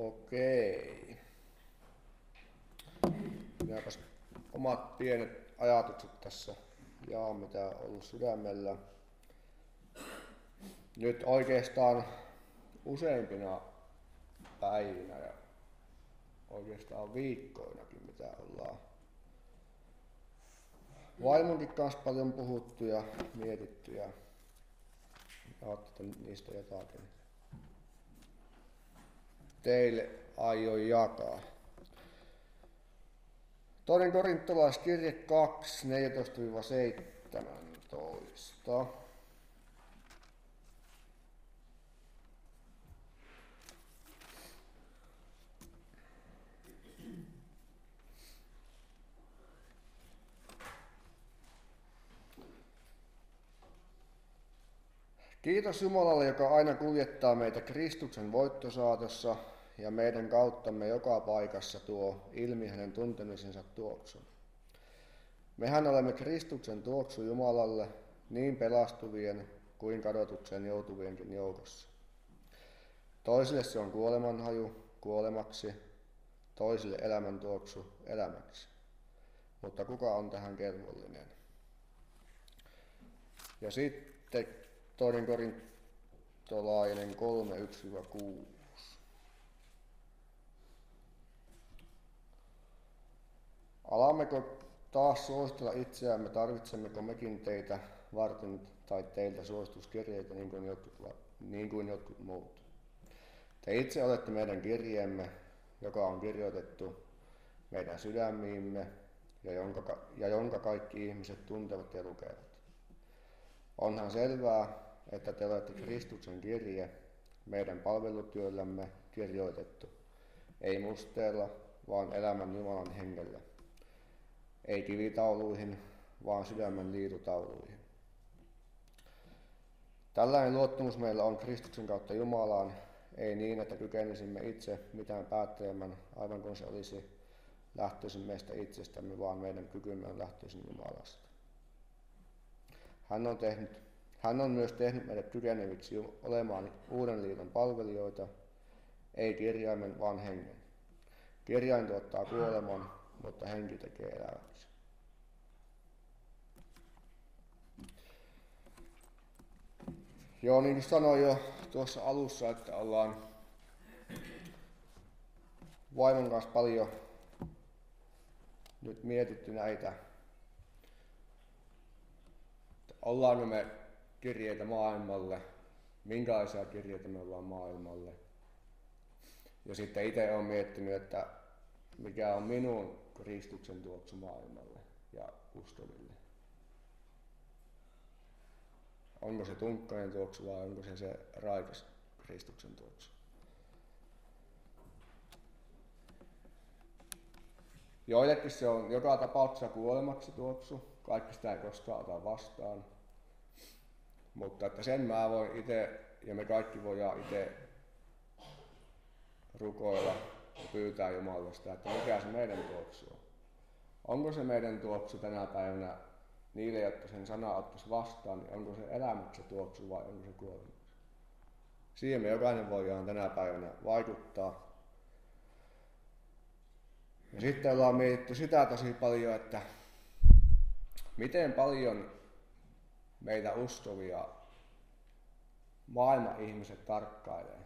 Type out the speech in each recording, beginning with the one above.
Okei. Minäpäs omat pienet ajatukset tässä jaan, mitä on ollut sydämellä. Nyt oikeastaan useimpina päivinä ja oikeastaan viikkoinakin, mitä ollaan vaimonkin kanssa paljon puhuttu ja mietitty ja ajattelin niistä jotakin teille aion jakaa. 2. Korintolaiskirje 2, 14-17. Kiitos Jumalalle, joka aina kuljettaa meitä Kristuksen voittosaatossa ja meidän kauttamme joka paikassa tuo ilmi hänen tuntemisensa tuoksun. Mehän olemme Kristuksen tuoksu Jumalalle niin pelastuvien kuin kadotukseen joutuvienkin joukossa. Toisille se on kuolemanhaju kuolemaksi, toisille elämän tuoksu elämäksi. Mutta kuka on tähän kelvollinen? Ja sitten 2. Korintolainen 3, 1-6. Alammeko taas suositella itseämme, tarvitsemmeko mekin teitä varten tai teiltä suosituskirjeitä niin kuin jotkut muut? Te itse olette meidän kirjeemme, joka on kirjoitettu meidän sydämiimme ja jonka kaikki ihmiset tuntevat ja lukevat. Onhan selvää, että te olette Kristuksen kirje, meidän palvelutyöllämme kirjoitettu, ei musteella, vaan elämän Jumalan hengellä. Ei kivitauluihin, vaan sydämen liitutauluihin. Tällainen luottamus meillä on Kristuksen kautta Jumalaan, ei niin, että kykenisimme itse mitään päättelemään, aivan kuin se olisi lähtöisin meistä itsestämme, vaan meidän kykymme on lähtöisin Jumalasta. Hän on myös tehnyt meidät kykeneviksi olemaan uuden liiton palvelijoita, ei kirjaimen, vaan hengen. Kirjain tuottaa kuoleman, mutta henki tekee eläväksi. Joo, niin kuin sanoin jo tuossa alussa, että ollaan vaimon kanssa paljon nyt mietitty näitä, ollaanko me kirjeitä maailmalle, minkälaisia kirjeitä me ollaan maailmalle. Ja sitten itse olen miettinyt, että mikä on minun Kristuksen tuoksu maailmalle ja uskoville. Onko se tunkkainen tuoksu vai onko se raikas Kristuksen tuoksu? Joillekin se on joka tapauksessa kuolemaksi tuoksu, kaikki sitä ei koskaan ota vastaan. Mutta että sen mä voin itse ja me kaikki voidaan itse rukoilla ja pyytää Jumalasta, että mikä se meidän tuoksu on. Onko se meidän tuoksu tänä päivänä niille, jotka sen sanaa ottaisi vastaan, niin onko se elämäksi tuoksu vai onko se kuolemaksi? Siihen me jokainen voidaan tänä päivänä vaikuttaa. Ja sitten ollaan mietitty sitä tosi paljon, että miten paljon meitä uskovia maailman ihmiset tarkkailee.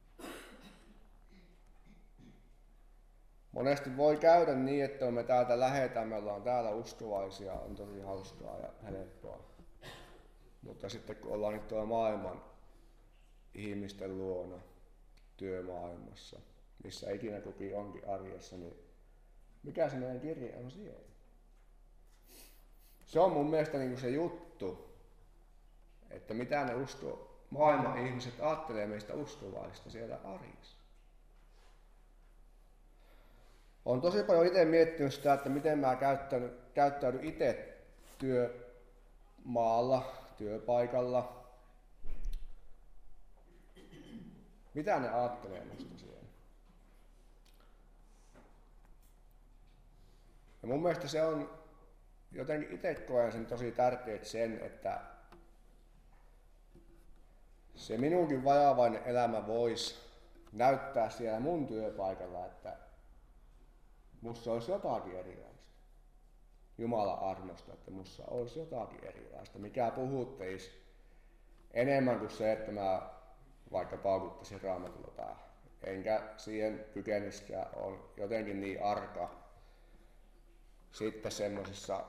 Monesti voi käydä niin, että me täältä lähdetään, me ollaan täällä uskovaisia, on tosi hauskaa ja helppoa. Mutta sitten kun ollaan nyt tuolla maailman ihmisten luona, työmaailmassa, missä ikinä kukin onkin arjessa, niin mikä se meidän kirje on siellä? Se on mun mielestä niin kuin se juttu, että mitä ne maailman ihmiset ajattelee meistä uskovaista siellä arjessa. Olen tosi paljon itse miettinyt sitä, että miten mä käyttäydyn itse työmaalla, työpaikalla. Mitä ne ajattelee musta siellä? Ja mun mielestä se on jotenkin itse koen sen tosi tärkeät sen, että se minunkin vajavainen elämä voisi näyttää siellä mun työpaikalla, että musta olisi jotakin erilaista. Jumalan armosta, että musta olisi jotakin erilaista, mikä puhutteisi enemmän kuin se, että mä vaikka paukuttaisin Raamatulla päähän. Enkä siihen kykeniskään, on jotenkin niin arka sitten semmosessa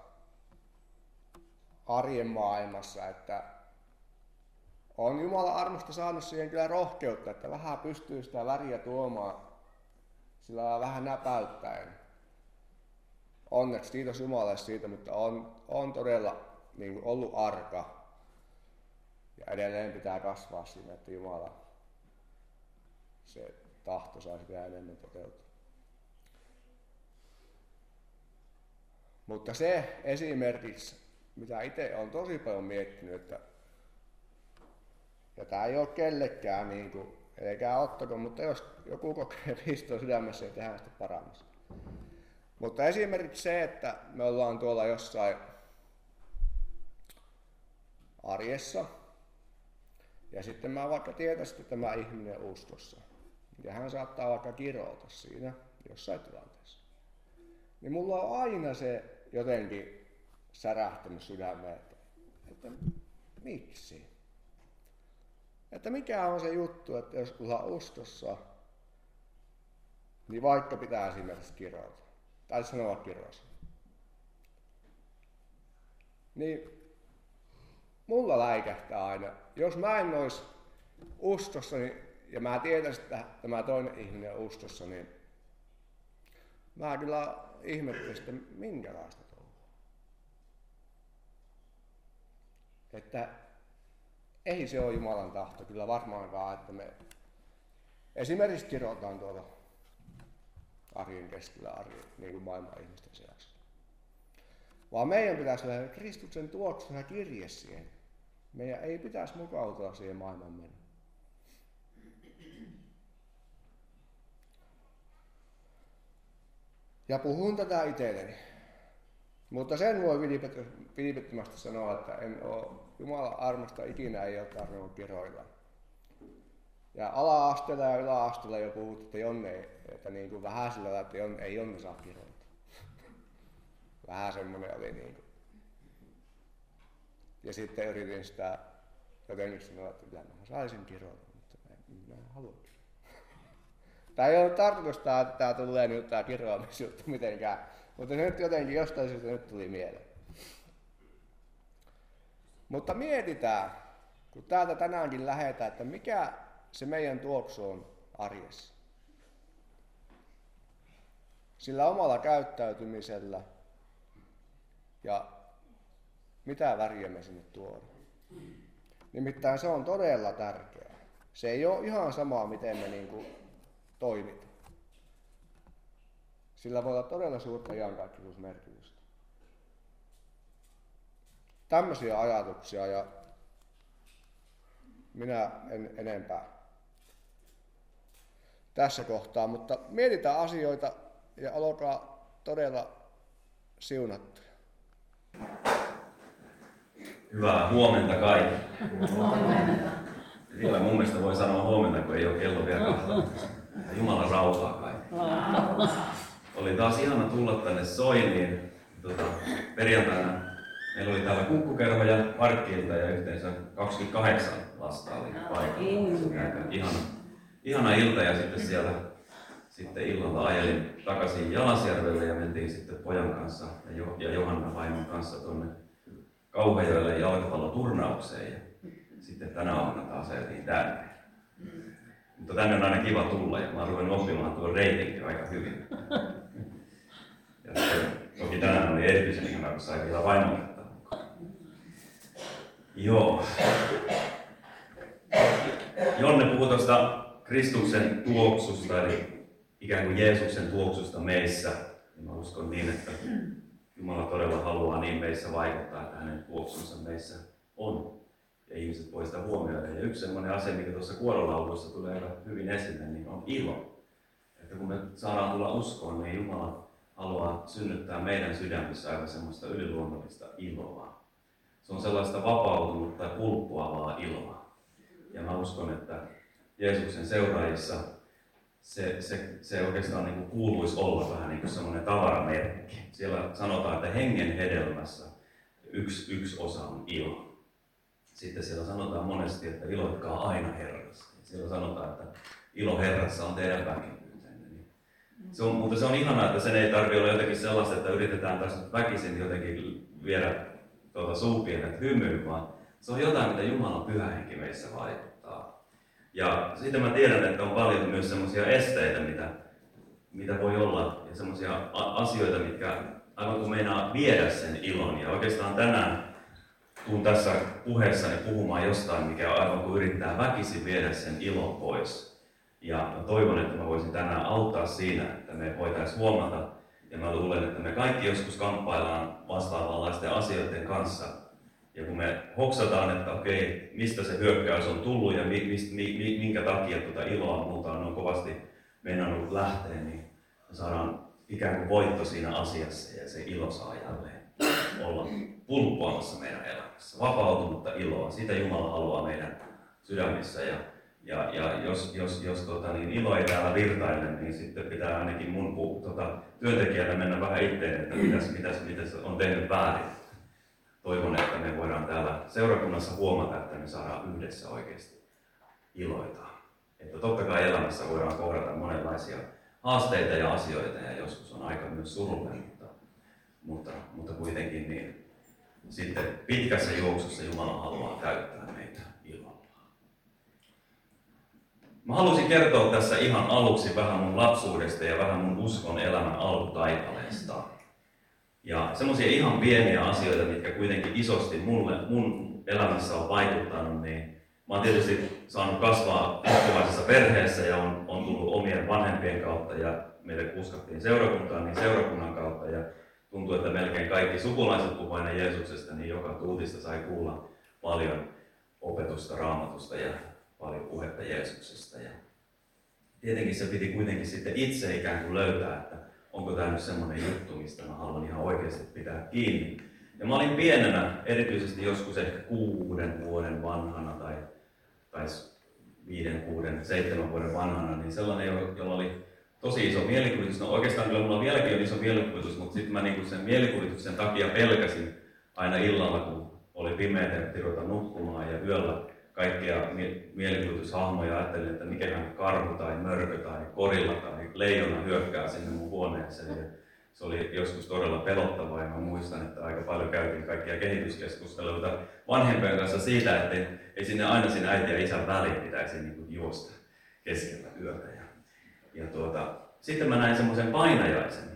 arjen maailmassa, että on Jumalan armosta saanut siihen kyllä rohkeutta, että vähän pystyy sitä väriä tuomaan sillä vähän näpäyttäen. Onneksi kiitos Jumalalle siitä, mutta on todella niin kuin ollut arka. Ja edelleen pitää kasvaa siinä, että Jumala se tahto saisi vielä enemmän toteutua. Mutta se esimerkiksi, mitä itse olen tosi paljon miettinyt, että ja tämä ei ole kellekään, niin kuin, eikä ottako, mutta jos joku kokee pistoa sydämessä, niin tehdään sitä parannusta. Mutta esimerkiksi se, että me ollaan tuolla jossain arjessa, ja sitten mä vaikka tietäisin, että tämä ihminen uskossa, ja hän saattaa vaikka kirota siinä jossain tilanteessa, niin mulla on aina se jotenkin särähtänyt sydämeen, että miksi? Että mikä on se juttu, että jos ollaan uskossa, niin vaikka pitää esimerkiksi kirota, tai sanoa kirossa, niin mulla läikähtää aina. Jos mä en ois uskossa, niin, ja mä tietäisin, että tämä toinen ihminen on uskossa, niin mä kyllä ihmettelisin, että minkälaista touhua. Että ei se ole Jumalan tahto kyllä varmaankaan, että me esimerkiksi kirotaan tuolla arjen keskellä, niin kuin maailman ihmisten seassa. Vaan meidän pitäisi olla Kristuksen tuoksena kirje siihen. Meidän ei pitäisi mukautua siihen maailman menoon. Ja puhun tätä itselleni. Mutta sen voi vilpittömästi sanoa, että en ole Jumalan armosta ikinä ei ole tarvinnut kiroilla. Ja ala-asteella ja yläasteella jo puhuttiin, että Jonne, että niin kuin vähän sillä lailla, että ei Jonne saa kiroilla. Vähän semmoinen oli niin kuin. Ja sitten yritin sitä jotenkin sanoa, että kyllä mä saisin kiroilla, mutta mä en halua kiroilla. Tämä ei ole tarkoitus, että tämä tulee nyt tämä kiroamisjuttu mitenkään, mutta se nyt jotenkin jostain syystä nyt tuli mieleen. Mutta mietitään, kun täältä tänäänkin lähdetään, että mikä se meidän tuoksu on arjessa. Sillä omalla käyttäytymisellä ja mitä väriä me sinne tuodaan. Nimittäin se on todella tärkeää. Se ei ole ihan samaa, miten me niin kuin toimitaan. Sillä voi olla todella suurta iankaikkisuusmerkitystä. Tämmöisiä ajatuksia ja minä en enempää tässä kohtaa, mutta mietitään asioita ja olkaa todella siunattuja. Hyvää huomenta kaikille. Vielä mun mielestä voi sanoa huomenta, kun ei ole kello vielä 12. Jumalan rauhaa kaikille. Oli taas ihana tulla tänne Soiniin. Perjantaina meillä oli täällä kukkukerhoja Markkilta ja yhteensä 28 lasta oli paikalla. Ihana ilta ja sitten siellä illalla ajelin takaisin Jalasjärvelle ja mentiin sitten pojan kanssa ja Johanna vaimon kanssa tuonne Kauhajoelle jalkapalloturnaukseen ja sitten tänä aamuna taas ajeltiin tänne. Mutta tänne on aina kiva tulla ja mä oon ruvennut oppimaan tuon reitinkin aika hyvin. Ja toki tänään oli erityisen ihana, kun sai vielä vaimon ottaa mukaan. Joo. Jonne puhui tuosta Kristuksen tuoksusta, eli ikään kuin Jeesuksen tuoksusta meissä. Ja mä uskon niin, että Jumala todella haluaa niin meissä vaikuttaa, että hänen tuoksunsa meissä on. Ja ihmiset voi sitä huomioida. Ja yksi sellainen asia, mikä tuossa kuorolaulussa tulee aika hyvin esille, niin on ilo. Että kun me saadaan tulla uskoon, niin Jumala haluaa synnyttää meidän sydämissä aivan semmoista yliluonnollista iloa. Se on sellaista vapautunutta ja pulppuavaa iloa. Ja mä uskon, että Jeesuksen seuraajissa se oikeastaan niin kuin kuuluisi olla vähän niin kuin semmoinen tavaramerkki. Siellä sanotaan, että hengen hedelmässä yksi osa on ilo. Sitten siellä sanotaan monesti, että iloitkaa aina Herrassa. Siellä sanotaan, että ilo Herrassa on teidän väkevyytenne. Mutta se on ihanaa, että sen ei tarvitse olla jotenkin sellaista, että yritetään taas nyt väkisin jotenkin viedä suupienet hymyyn, vaan se on jotain, mitä Jumalan pyhä henki meissä vaikuttaa. Ja sitten mä tiedän, että on paljon myös semmoisia esteitä, mitä voi olla, ja semmoisia asioita, mitkä aivan kun meinaa viedä sen ilon. Ja oikeastaan tänään tuun tässä puheessani puhumaan jostain, mikä aivan kuin yrittää väkisin viedä sen ilon pois. Ja mä toivon, että mä voisin tänään auttaa siinä, että me voitaisiin huomata, ja mä luulen, että me kaikki joskus kamppaillaan vastaavanlaisten asioiden kanssa. Ja kun me hoksataan, että okei, mistä se hyökkäys on tullut ja minkä takia tuota iloa muuta on kovasti meinannut lähteä, niin me saadaan ikään kuin voitto siinä asiassa ja se ilo saa jälleen olla pulppuamassa meidän elämässä. Vapautunutta iloa, sitä Jumala haluaa meidän sydämissä. Ja jos ilo ei täällä virtaile, niin sitten pitää ainakin mun työntekijänä mennä vähän itteen, että mitäs on tehnyt väärin. Toivon, että me voidaan täällä seurakunnassa huomata, että me saadaan yhdessä oikeasti iloita. Että totta kai elämässä voidaan kohdata monenlaisia haasteita ja asioita ja joskus on aika myös surullinen, mutta kuitenkin niin sitten pitkässä juoksussa Jumala haluaa täyttää meitä ilolla. Mä halusin kertoa tässä ihan aluksi vähän mun lapsuudesta ja vähän mun uskon elämän alkutaipaleesta. Ja semmoisia ihan pieniä asioita, mitkä kuitenkin isosti mun elämässä on vaikuttanut, niin mä oon tietysti saanut kasvaa uskovaisessa perheessä ja on tullut omien vanhempien kautta ja meille uskottiin seurakuntaan, niin seurakunnan kautta ja tuntuu, että melkein kaikki sukulaiset puhuivat aina Jeesuksesta, niin joka tuutista sai kuulla paljon opetusta Raamatusta ja paljon puhetta Jeesuksesta. Ja tietenkin se piti kuitenkin sitten itse ikään kuin löytää, että onko tämä nyt semmoinen juttu, mistä mä haluan ihan oikeasti pitää kiinni. Ja mä olin pienenä, erityisesti joskus ehkä 6 vuoden vanhana tai 5, 6, 7 vuoden vanhana, niin sellainen, jolla oli tosi iso mielikuvitus. No oikeastaan kyllä mulla vieläkin on iso mielikuvitus, mutta sitten mä niinku sen mielikuvituksen takia pelkäsin aina illalla, kun oli pimeätä ja piti ruveta nukkumaan ja yöllä kaikkia mielikuvitushahmoja ajattelin, että mikähän karhu tai mörkö tai korilla tai leijona hyökkää sinne mun huoneeseen. Ja se oli joskus todella pelottavaa ja mä muistan, että aika paljon käytiin kaikkia kehityskeskusteluita vanhempien kanssa siitä, että ei sinne aina siinä äiti ja isän väliin pitäisi niin kuin juosta keskellä yötä. Sitten mä näin semmoisen painajaisen.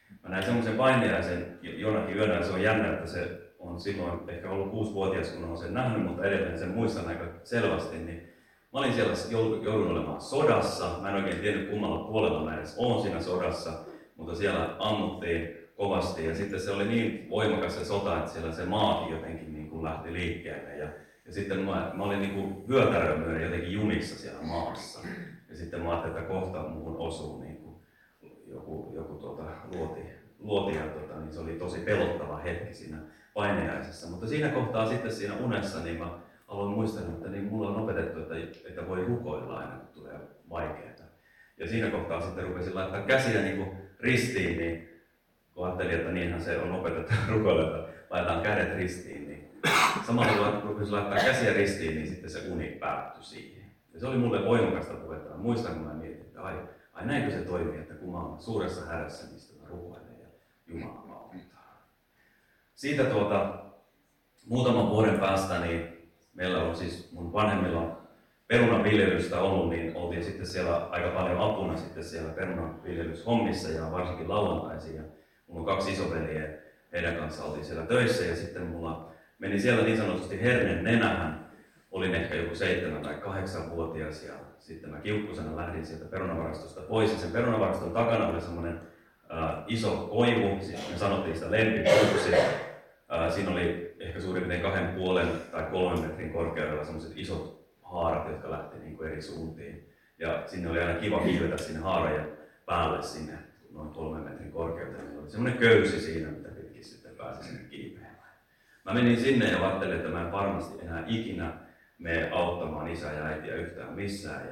Jonakin yönä, se on jännä, että se on silloin ehkä ollut 6-vuotias, kun olen sen nähnyt, mutta edelleen sen muistan aika selvästi. Niin mä olin siellä, joudun olemaan sodassa. Mä en oikein tiennyt kummalla puolella mä edes olen siinä sodassa, mutta siellä ammuttiin kovasti ja sitten se oli niin voimakas se sota, että siellä se maakin jotenkin niin kuin lähti liikkeelle. Ja sitten mä olin niin kuin vyötärömyön jotenkin junissa siellä maassa. Ja sitten mä ajattelin, että kohta muuhun osuu niin kuin joku luoti ja niin se oli tosi pelottava hetki siinä painajaisessa. Mutta siinä kohtaa sitten siinä unessa niin mä aloin muistella, että niin mulla on opetettu, että voi rukoilla aina, kun tulee vaikeaa. Ja siinä kohtaa sitten rupesin laittaa käsiä niin kuin ristiin, niin kun ajattelin, että niinhän se on opetettu rukoilla, että laitetaan kädet ristiin, niin samalla kun rupesin laittaa käsiä ristiin, niin sitten se uni päättyi siihen. Ja se oli mulle voimakasta puhetta. Mä muistan, kun mä mietin, että ai näinkö se toimii, että kun mä oon suuressa hädässä, mistä mä rukoilen ja Jumala auttaa. Siitä muutaman vuoden päästä, niin meillä on siis mun vanhemmilla perunanviljelystä ollut, niin oltiin sitten siellä aika paljon apuna sitten siellä perunanviljelyshommissa ja varsinkin lauantaisin. Ja mulla on 2 isoveliä, heidän kanssa oltiin siellä töissä ja sitten mulla meni siellä niin sanotusti hernen nenähän. Olin ehkä joku 7 tai 8-vuotias ja sitten mä kiukkusena lähdin sieltä perunavarastosta pois. Ja sen perunavaraston takana oli semmoinen iso koivu, me sanottiin sitä lempipuuksi. Siinä oli ehkä suurin piirtein 2,5 tai 3 metrin korkeudella semmoiset isot haarat, jotka lähti niin kuin eri suuntiin. Ja sinne oli aina kiva kiivetä sinne haarojen päälle sinne noin 3 metrin korkeuteen. Oli semmoinen köysi siinä, mitä pitkin sitten pääsi sinne kiipeämään. Mä menin sinne ja ajattelin, että mä en varmasti enää ikinä mene auttamaan isää ja äitiä yhtään missään. Ja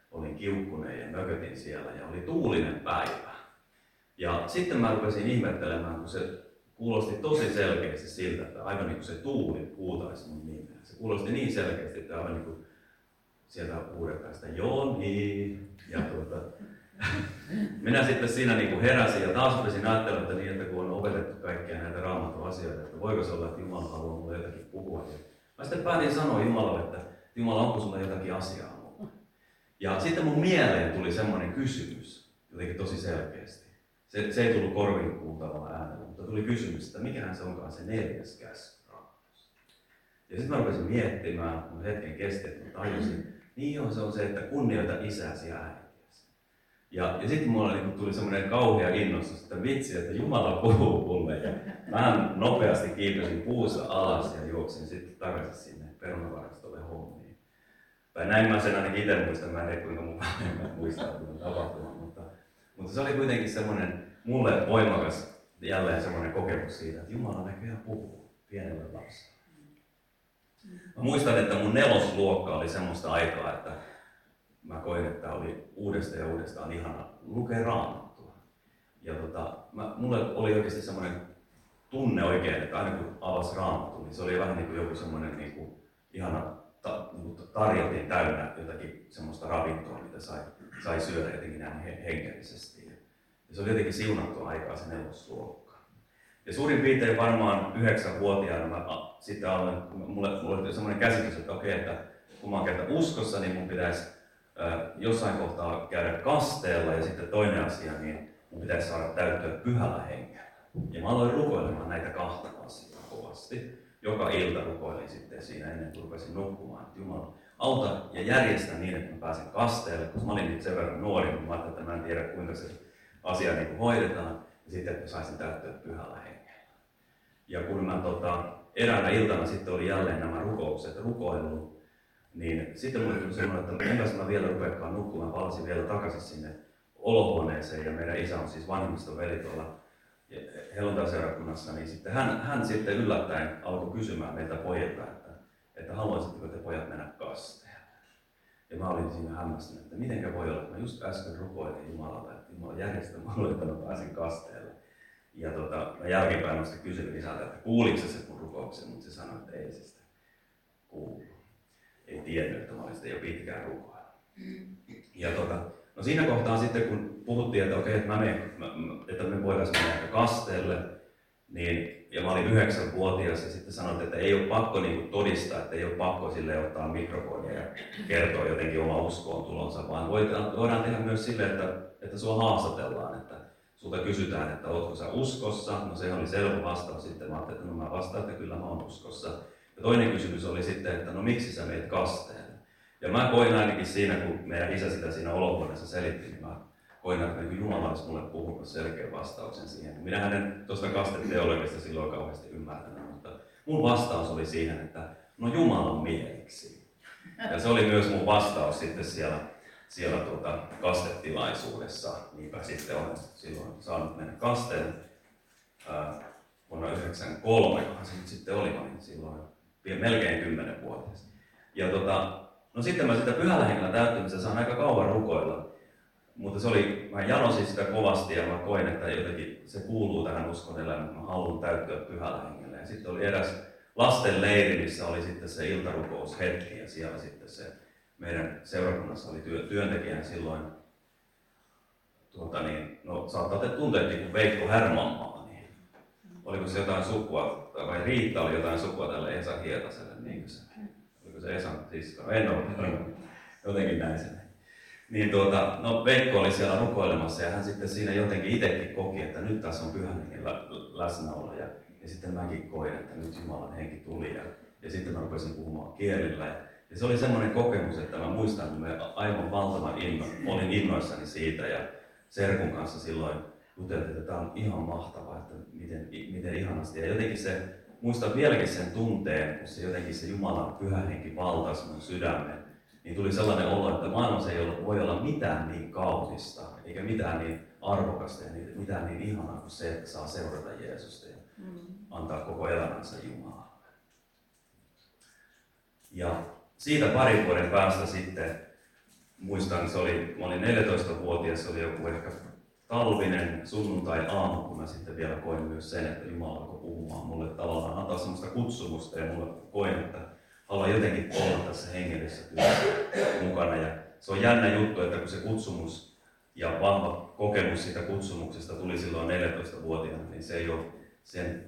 olin kiukkunen ja mökötin siellä ja oli tuulinen päivä. Ja sitten mä rupesin ihmettelemään, kun se kuulosti tosi selkeästi siltä, että aivan niin kuin se tuuli huutaisi mun nimeä. Se kuulosti niin selkeästi, että aivan niin kuin sieltä huudetaan joo niin. Ja minä sitten siinä niin kuin heräsin ja taas rupesin ajattelemaan, että niin, että kun on opetettu kaikkia näitä Raamatun asioita, että voiko se olla, että Jumala haluaa mulle jotakin puhua. Ja mä sitten päätin sanoa Jumalalle, että Jumala, onko sulla jotakin asiaa mulle. Ja sitten mun mieleen tuli semmoinen kysymys, jotenkin tosi selkeästi. Se ei tullut korviin kuultavalla äänellä, mutta tuli kysymys, että mikähän se onkaan se 4. käsky Raamatussa. Ja sitten mä rupesin miettimään, mun hetken kesti, että mä tajusin, niin joo, se on se, että kunnioita isäsi ja äitiäsi. Ja sitten mulla tuli semmoinen kauhea innostus, että vitsi, että Jumala puhuu mulle. Ja mä nopeasti kiipesin puussa alas ja juoksin sitten takaisin sinne perunavarastolle hommiin. Tai näin mä sen ainakin itse muistan, mä en tiedä kuinka mun vanhemmat muistaa tuon tapahtuman. Mutta se oli kuitenkin semmoinen mulle voimakas jälleen semmoinen kokemus siitä, että Jumala näköjään puhuu pienelle lapselle. Mä muistan, että mun 4. luokka oli semmoista aikaa, että mä koin, että oli uudestaan ja uudestaan ihana lukea Raamattua. Ja mulle oli oikeasti semmoinen tunne oikein, että aina kun avasi Raamattua, niin se oli vähän niin kuin joku semmoinen niin kuin ihana tarjotin täynnä jotakin semmoista ravintoa, mitä sai syödä jotenkin näin hengellisesti. Ja se oli jotenkin siunattua aikaa se 4. luokka. Ja suurin piirtein varmaan 9-vuotiaana mä sitten mulle oli semmoinen käsitys, että okei, että kun mä oon kerta uskossa, niin mun pitäisi jossain kohtaa käydä kasteella ja sitten toinen asia, niin mun pitäisi saada täyttyä pyhällä hengellä. Ja mä aloin rukoilemaan näitä 2 asiaa kovasti. Joka ilta rukoilin sitten siinä ennen kuin rupesin nukkumaan, että Jumala auta ja järjestä niin, että mä pääsen kasteelle, koska mä olin nyt sen verran nuori, mutta mä ajattelin, että mä en tiedä kuinka se asia niin kuin hoidetaan, ja sitten että mä saisin täyttyä pyhällä hengellä. Ja kun mä eräänä iltana sitten oli jälleen nämä rukoukset rukoilu, niin sitten mulle tuli semmoinen, että enpäs mä vielä rupeakaan nukkumaan, palasin vielä takaisin sinne olohuoneeseen, ja meidän isä on siis vanhimmiston veli tuolla helluntai-seurakunnassa, niin sitten hän sitten yllättäen alkoi kysymään meiltä pojilta, että haluaisitteko te pojat mennä kasteelle. Ja mä olin siinä hämmästynyt, että mitenkä voi olla, että mä just äsken rukoilin Jumalalle, että Jumala järjestää mulle, että mä pääsin kasteelle. Ja mä jälkipäin sitten kysyin isältä, että kuuliko se mun rukouksen, mutta se sanoi, että ei se sitä kuulu. Ei tiennyt, että mä olin sitten jo pitkään rukoilla. Ja no siinä kohtaa sitten, kun puhuttiin, että okei, että me voitaisiin mennä kasteelle, niin, ja mä olin 9-vuotias ja sitten sanoin, että ei ole pakko niin todistaa, että ei ole pakko sille ottaa mikrofonia ja kertoa jotenkin oma uskoon tulonsa, vaan voidaan tehdä myös sille, että sua haastatellaan, että sulta kysytään, että ootko sä uskossa. No se oli selvä vastaus sitten, mä ajattelin, että no mä vastaan, että kyllä mä oon uskossa. Ja toinen kysymys oli sitten, että no miksi sä meet kasteelle? Ja mä koin ainakin siinä, kun meidän isä sitä siinä olohuoneessa selitti, niin mä koin, että Jumala olisi mulle puhunut selkeän vastauksen siihen. Minähän en tuosta kasteteologiasta silloin kauheasti ymmärtänyt, mutta mun vastaus oli siihen, että no Jumalan mieliksi. Ja se oli myös mun vastaus sitten siellä kastetilaisuudessa. Niinpä sitten olen silloin saanut mennä kasteen vuonna 1993, kunhan se nyt sitten oli, niin silloin melkein 10-vuotias. Ja no sitten mä sitä pyhällä hengellä täyttämistä saan aika kauan rukoilla. Mutta mä janosin sitä kovasti ja mä koin, että jotenkin se kuuluu tähän uskon elämään, että mä haluan täyttyä pyhällä hengellä. Ja sitten oli eräs lasten leiri, missä oli sitten se iltarukoushetki ja siellä sitten se meidän seurakunnassa oli työntekijän silloin, no saattatte tuntea niin Veikko Härmanmaa, niin oliko se jotain sukua, vai Riitta oli jotain sukua tälle Esa Hietaselle, niinkö se? Oliko se Esan sisko? En ole, jotenkin näin se. Niin no Veikko oli siellä rukoilemassa ja hän sitten siinä jotenkin itsekin koki, että nyt tässä on pyhän hengen läsnäolo. Ja sitten mäkin koin, että nyt Jumalan henki tuli ja sitten mä rupesin puhumaan kielillä. Ja se oli semmoinen kokemus, että mä muistan, että mä aivan valtavan olin innoissani siitä ja serkun kanssa silloin juteltiin, että tämä on ihan mahtavaa, että miten ihanasti. Ja jotenkin muistan vieläkin sen tunteen, kun se jotenkin se Jumalan pyhä henki valtasi mun sydämen. Niin tuli sellainen olo, että maailmassa ei voi olla mitään niin kaunista, eikä mitään niin arvokasta ja mitään niin ihanaa kuin se, että saa seurata Jeesusta ja antaa koko elämänsä Jumalalle. Ja siitä parin vuoden päästä sitten muistan, mä olin 14-vuotias, se oli joku ehkä talvinen sunnuntai-aamu, kun mä sitten vielä koin myös sen, että Jumala alkoi puhumaan mulle tavallaan, antaa semmoista kutsumusta ja mulle koin, että haluan jotenkin olla tässä hengellisessä työssä mukana. Ja se on jännä juttu, että kun se kutsumus ja vahva kokemus siitä kutsumuksesta tuli silloin 14-vuotiaana, niin se ei ole sen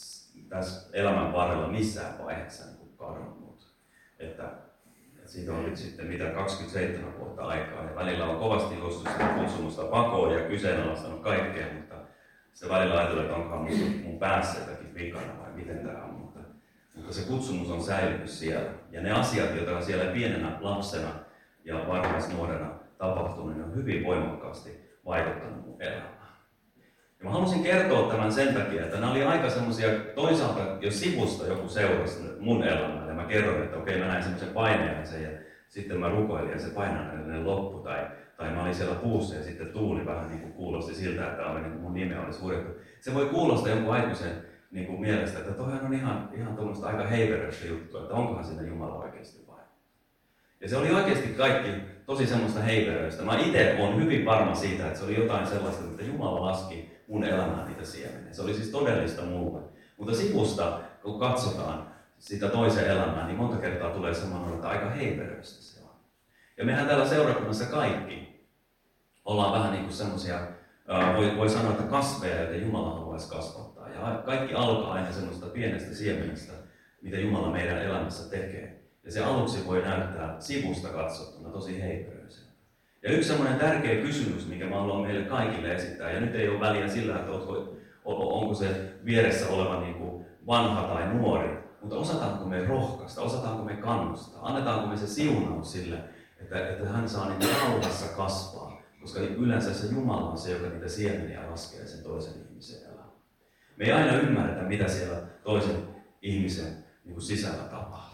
tässä elämän varrella missään vaiheessa niin kadonnut. Että siitä on nyt sitten mitä 27 vuotta aikaa ja välillä on kovasti juossut sitä kutsumusta pakoon ja kyseenalaistanut kaikkea, mutta sitä välillä ajatellaan, että onkohan mun päässä jotakin vikana vai miten tämä on. Mutta se kutsumus on säilynyt siellä ja ne asiat, joita on siellä pienenä lapsena ja varhaisnuorena tapahtunut, ne on hyvin voimakkaasti vaikuttanut mun elämään. Ja mä halusin kertoa tämän sen takia, että nämä oli aika semmoisia, toisaalta jos sivusta joku seurasi mun elämää ja mä kerron, että okei, mä näin semmoisen painajaisen ja sitten mä rukoilin ja se painajainen loppui tai mä olin siellä puussa ja sitten tuuli vähän niin kuin kuulosti siltä, että mun nimeä olisi huudettu. Se voi kuulostaa jonkun aikuisen niin kuin mielestä, että toihan on ihan tuommoista aika heiveröistä juttua, että onkohan siinä Jumala oikeasti vai. Ja se oli oikeasti kaikki tosi semmoista heiveröistä. Mä itse olen hyvin varma siitä, että se oli jotain sellaista, että Jumala laski mun elämään niitä siemeniä. Se oli siis todellista mulle. Mutta sivusta, kun katsotaan sitä toisen elämää, niin monta kertaa tulee semmoinen, että aika heiveröistä se on. Ja mehän täällä seurakunnassa kaikki ollaan vähän niin kuin semmoisia, voi sanoa, että kasveja, joita Jumala haluaisi kasvattaa. Ja kaikki alkaa aina semmoista pienestä siemenestä, mitä Jumala meidän elämässä tekee. Ja se aluksi voi näyttää sivusta katsottuna tosi heiveröiseltä. Ja yksi semmoinen tärkeä kysymys, mikä mä haluan meille kaikille esittää, ja nyt ei ole väliä sillä, että onko se vieressä oleva niin kuin vanha tai nuori, mutta osataanko me rohkaista, osataanko me kannustaa, annetaanko me se siunaus sille, että hän saa niin rauhassa kasvaa, koska yleensä se Jumala on se, joka niitä siemeniä laskee sen toisen ihmisen elämään. Me ei aina ymmärretä, mitä siellä toisen ihmisen niin kuin sisällä tapahtuu.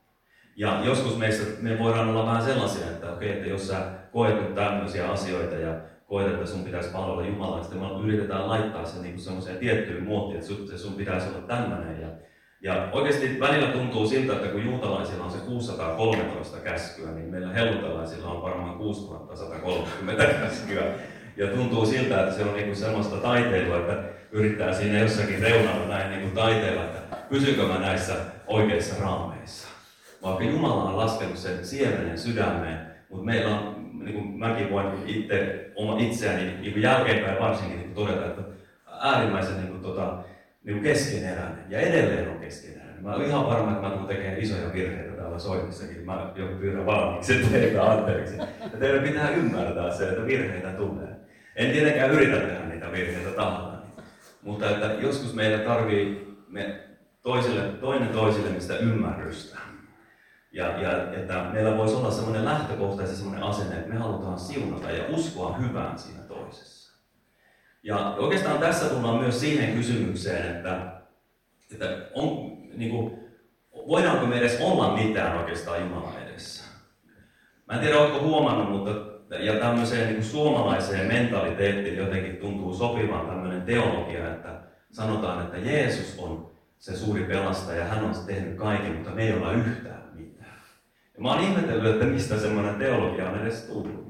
Ja joskus me voidaan olla vähän sellaisia, että okei, että jos sä koet nyt tämmöisiä asioita ja koet, että sun pitäisi palvella Jumalaa, niin sitten me yritetään laittaa se niin semmoiseen tiettyyn muottiin, että sun pitäisi olla tämmöinen. Ja oikeasti välillä tuntuu siltä, että kun juutalaisilla on se 613 käskyä, niin meillä hellutalaisilla on varmaan 6130 käskyä. Ja tuntuu siltä, että se on niin semmoista taiteilua, että yrittää siinä jossakin reunalla näin niin taiteilla, että pysykö mä näissä oikeissa raameissa. Vaikka Jumala on laskenut sen siemenen sydämeen, mutta meillä on, niin kuin mäkin voin itseäni niin jälkeenpäin varsinkin niin todeta, että äärimmäisen niin keskeneräinen ja edelleen on keskeneräinen. Mä olen ihan varma, että mä tulen tekemään isoja virheitä täällä soimissakin. Mä joku pyydän valmiiksi teitä anteeksi. Ja teidän pitää ymmärtää se, että virheitä tulee. En tietenkään yritä tehdä niitä virheitä tahallaan. Mutta että joskus meillä tarvii toinen toisille ymmärrystä. Ja että meillä voisi olla semmoinen lähtökohtaisesti semmoinen asenne, että me halutaan siunata ja uskoa hyvään siinä toisessa. Ja oikeastaan tässä tullaan myös siihen kysymykseen, että niin kuin, voidaanko me edes olla mitään oikeastaan Jumalan edessä. Mä en tiedä, oletko huomannut, mutta ja tämmöiseen niin kuin suomalaiseen mentaliteettiin jotenkin tuntuu sopivan tämmöinen teologia, että sanotaan, että Jeesus on se suuri pelastaja ja hän on tehnyt kaiken, mutta me ei olla yhtään mitään. Ja mä oon ihmetellyt, että mistä semmoinen teologia on edes tullut.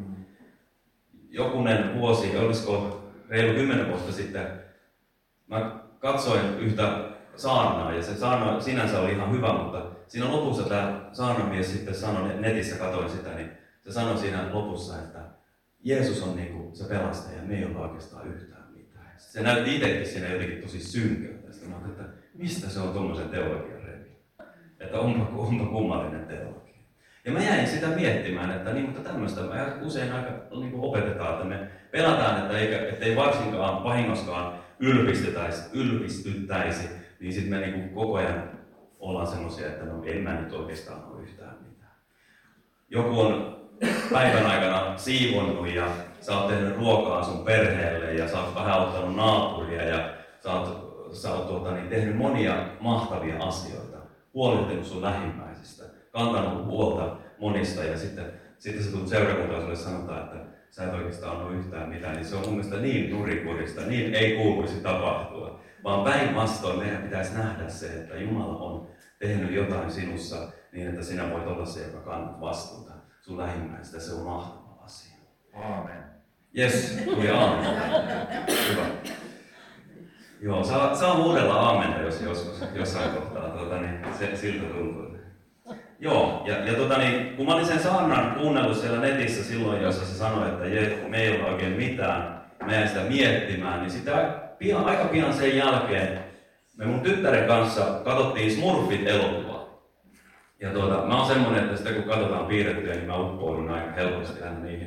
Jokunen vuosi, olisiko reilu 10 vuotta sitten, mä katsoin yhtä saarnaa ja se saarna sinänsä oli ihan hyvä, mutta siinä lopussa tämä saarnamies sitten sanoi, netissä katsoin sitä, niin se sanoi siinä lopussa, että Jeesus on niinku se pelastaja ja me ei olla oikeastaan yhtään mitään. Se näytti itsekin siinä jotenkin tosi synkältä. Sitten mä ajattelin, että mistä se on tuommoisen teologian revi? Että onpa kummallinen teologia. Ja mä jäin sitä miettimään, että niin, mutta tämmöistä me usein aika niin kuin opetetaan, että me pelataan, että ei varsinkaan vahingoskaan ylpistyttäisi, niin sitten me niin kuin koko ajan ollaan semmoisia, että no en mä nyt oikeastaan ole yhtään mitään. Joku on päivän aikana siivonnut ja sä oot tehnyt ruokaa sun perheelle ja sä oot vähän auttanut naapuria ja sä oot tehnyt monia mahtavia asioita, huolehtinut sun lähimmäisistä, kantanut huolta monista ja sitten sä tulet seurakuntaisuudelle sanotaan, että sä et oikeastaan ole yhtään mitään, niin se on mun mielestä niin nurikurista, niin ei kuuluisi tapahtua. Vaan päinvastoin meidän pitäisi nähdä se, että Jumala on tehnyt jotain sinussa niin, että sinä voit olla se, joka kannat vastuuta. sun lähimmäistä. Se on mahtava asia. Aamen. Jes, tuli aamen. Hyvä. Joo, saa huudella aamenta, jos joskus jossain kohtaa siltä tuntuu. Joo, ja kun mä olin sen saarnan kuunnellut siellä netissä silloin, jossa se sanoi, että me ei ole oikein mitään, mä jäin sitä miettimään, niin sitä aika pian sen jälkeen me mun tyttären kanssa katsottiin Smurfit-elokuvaa. Ja mä oon semmonen, että sitä kun katsotaan piirrettyä, niin mä uppoudun aika helposti aina niihin.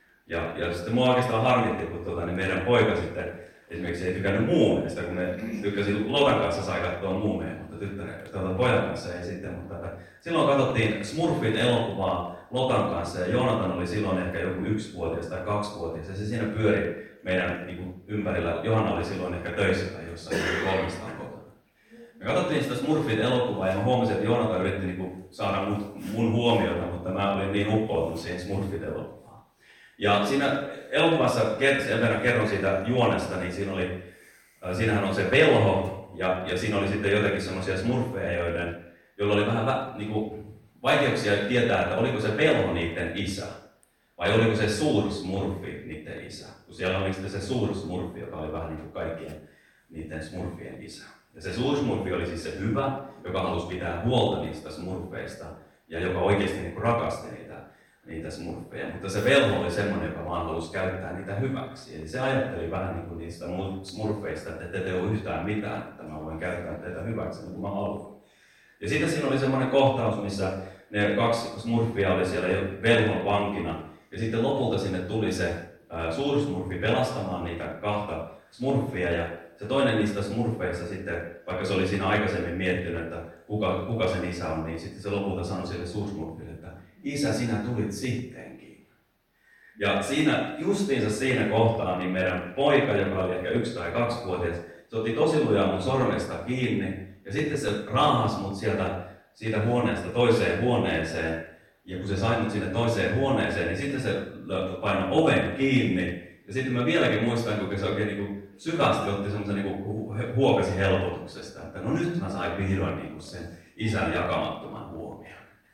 Ja sitten mua oikeastaan harmitti, kun niin meidän poika sitten esimerkiksi ei tykännyt muumeista, kun me tykkäsin Lotan kanssa sai katsoa muumeja, mutta pojan kanssa ei sitten. Mutta silloin katsottiin Smurfin elokuvaa Lotan kanssa ja Joonatan oli silloin ehkä joku 1-vuotias tai 2-vuotias ja se siinä pyöri meidän ympärillä. Johanna oli silloin ehkä töissä tai jossain 300 kotona. Me katsottiin sitä Smurfin elokuvaa ja mä huomasin, että Joonatan yritti saada mun huomiota, mutta mä olin niin uppoutunut siihen Smurfin elokuvaan. Ja siinä elokuvassa, sen verran kerron siitä juonesta, niin siinähän on se velho ja siinä oli sitten jotenkin semmoisia smurfeja, joilla oli vähän vaikeuksia tietää, että oliko se velho niiden isä vai oliko se suursmurfi niiden isä. Kun siellä oli sitten se suursmurfi, joka oli vähän niin kuin kaikkien niiden smurfien isä. Ja se suursmurfi oli siis se hyvä, joka halusi pitää huolta niistä smurfeista ja joka oikeasti rakasti niitä smurfeja, mutta se velho oli semmoinen, joka vaan halusi käyttää niitä hyväksi. Eli se ajatteli vähän niin kuin niistä smurfeista, että te tee yhtään mitään, että mä voin käyttää teitä hyväksi niin kuin mä haluan. Ja sitten siinä oli semmoinen kohtaus, missä ne 2 smurfia oli siellä velhon vankina. Ja sitten lopulta sinne tuli se suursmurfi pelastamaan niitä 2 smurfia. Ja se toinen niistä smurfeista sitten, vaikka se oli siinä aikaisemmin miettinyt, että kuka sen isä on, niin sitten se lopulta sanoi sille suursmurfille, että isä, sinä tulit sittenkin. Ja justiinsa siinä kohtaa niin meidän poika, joka oli ehkä 1- tai 2-vuotias, se otti tosi lujaa mun sormesta kiinni ja sitten se raahasi mut siitä huoneesta toiseen huoneeseen. Ja kun se sai mut sinne toiseen huoneeseen, niin sitten se painoi oven kiinni. Ja sitten mä vieläkin muistan, kun se oikein syvästi otti semmoisen huokasi helpotuksesta, että no nyt mä sain vihdoin sen isän jakamattoman huomioon.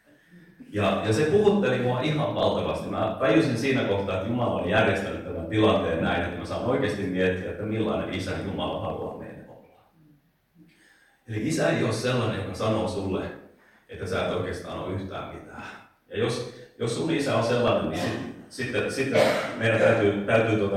Ja se puhutteli mua ihan valtavasti. Mä tajusin siinä kohtaa, että Jumala oli järjestänyt tämän tilanteen näin, että mä saan oikeasti miettiä, että millainen isä Jumala haluaa meidän olla. Eli isä ei ole sellainen, joka sanoo sulle, että sä et oikeastaan ole yhtään mitään. Ja jos sun isä on sellainen, niin sitten meidän täytyy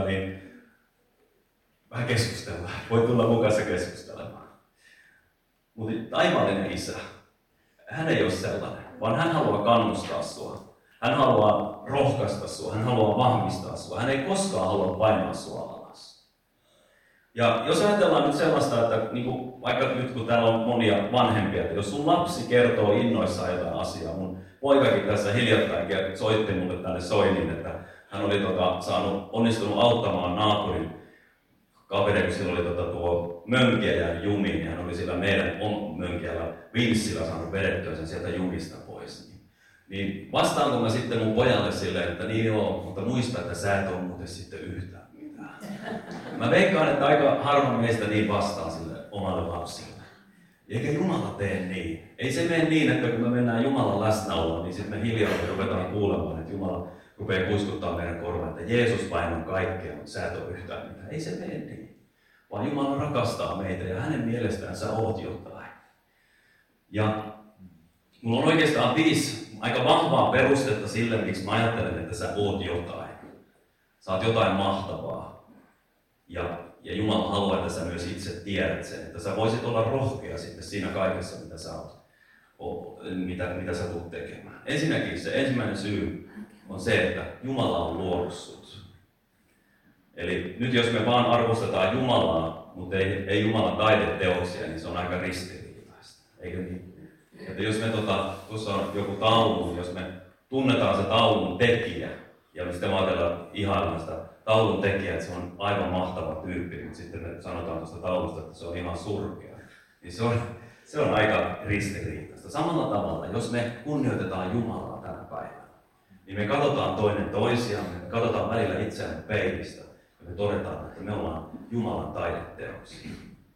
vähän keskustella. Voit tulla mukaan keskustelemaan. Mutta taivaallinen isä, hän ei ole sellainen, vaan hän haluaa kannustaa sua. Hän haluaa rohkaista sua, hän haluaa vahvistaa sua. Hän ei koskaan halua painaa sua alas. Ja jos ajatellaan nyt sellaista, että vaikka nyt kun täällä on monia vanhempia, että jos sun lapsi kertoo innoissaan jotain asiaa, mun poikakin tässä hiljattain soitti mulle tänne soinin, että hän oli onnistunut auttamaan naapurin kaveri, kun sillä oli tuo mönkiä ja jumiin, niin hän oli sillä meidän mönkiällä vinssillä saanut vedettyä sen sieltä jumista pois. Niin vastaanko mä sitten mun pojalle silleen, että niin joo, mutta muista, että sä et ole muuten sitten yhtään mitään. Mä veikkaan, että aika harva meistä niin vastaa sille omalle lapsille. Eikä Jumala tee niin. Ei se mene niin, että kun me mennään Jumalan läsnäoloon, niin sitten me hiljaa ruvetaan kuulemaan, että Jumala rupeaa kuiskuttaa meidän korvaan, että Jeesus vain on kaikkea, mutta sä et ole yhtään mitään. Ei se mene niin. Vaan Jumala rakastaa meitä ja hänen mielestään sä oot jotain. Ja mulla on oikeastaan 5 aika vahvaa perustetta sille, miksi mä ajattelen, että sä oot jotain. Sä oot jotain mahtavaa. Ja Jumala haluaa, että sä myös itse tiedät sen, että sä voisit olla rohkea sitten siinä kaikessa, mitä sä oot, mitä sä tulet tekemään. Ensinnäkin se ensimmäinen syy on se, että Jumala on luonut sut. Eli nyt jos me vaan arvostetaan Jumalaa, mutta ei Jumalan taideteoksia, niin se on aika ristiriitaista. Eikö niin? Että jos me tuossa on joku taulu, jos me tunnetaan se taulun tekijä, ja me sitten ajatellaan ihaillaan sitä taulun tekijää, että se on aivan mahtava tyyppi, mutta sitten me sanotaan tuosta taulusta, että se on ihan surkea. Niin se on aika ristiriitaista. Samalla tavalla, jos me kunnioitetaan Jumalaa tänä päivänä, niin me katsotaan toinen toisiamme, me katsotaan välillä itseämme peilistä, ja me todetaan, että me ollaan Jumalan taideteoksia.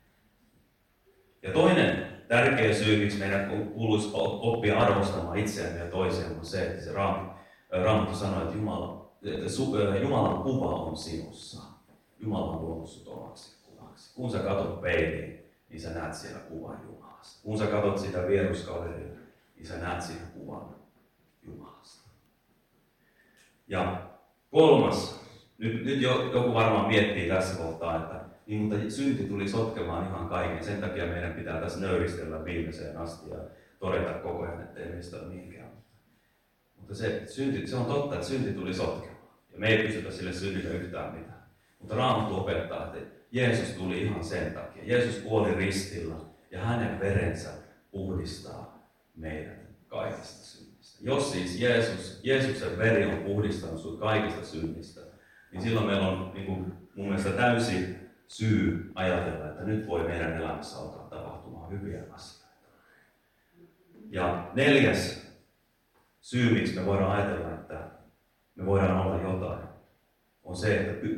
Ja toinen tärkeä syy, miksi meidän kuuluisi oppia arvostamaan itseämme ja toisiamme, on se, että se Raamattu sanoo, että Jumalan kuva on sinussa. Jumala on luonut sut omaksi kuvaksi. Kun sä katot peiliin, niin sä näet siellä kuvan Jumalasta. Kun sä katot sitä vieruskaveria, niin sä näet siinä kuvan Jumalasta. Ja kolmas, nyt joku varmaan miettii tässä kohtaa, että niin, mutta synti tuli sotkemaan ihan kaiken. Sen takia meidän pitää tässä nöyristellä viimeiseen asti ja todeta koko ajan, että ei meistä ole mihinkään. Mutta se on totta, että synti tuli sotkemaan. Ja me ei pystytä sille synnille yhtään mitään. Mutta Raamattu opettaa, että Jeesus tuli ihan sen takia. Jeesus kuoli ristillä ja hänen verensä puhdistaa meidät kaikista synnistä. Jos siis Jeesuksen veri on puhdistanut sinut kaikista synnistä, niin silloin meillä on niin kuin, mun mielestä täysi syy ajatella, että nyt voi meidän elämässä alkaa tapahtumaan hyviä asioita. Ja 4. syy, miksi me voidaan ajatella, että me voidaan olla jotain, on se, että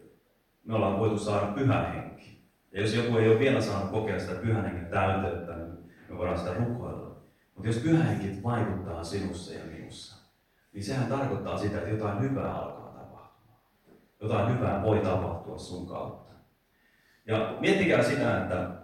me ollaan voitu saada pyhä henki. Ja jos joku ei ole vielä saanut kokea sitä pyhän hengen täyteyttä, niin me voidaan sitä rukoilla. Mutta jos pyhä henki vaikuttaa sinussa ja minussa, niin sehän tarkoittaa sitä, että jotain hyvää alkaa tapahtua. Jotain hyvää voi tapahtua sun kautta. Ja miettikää sitä,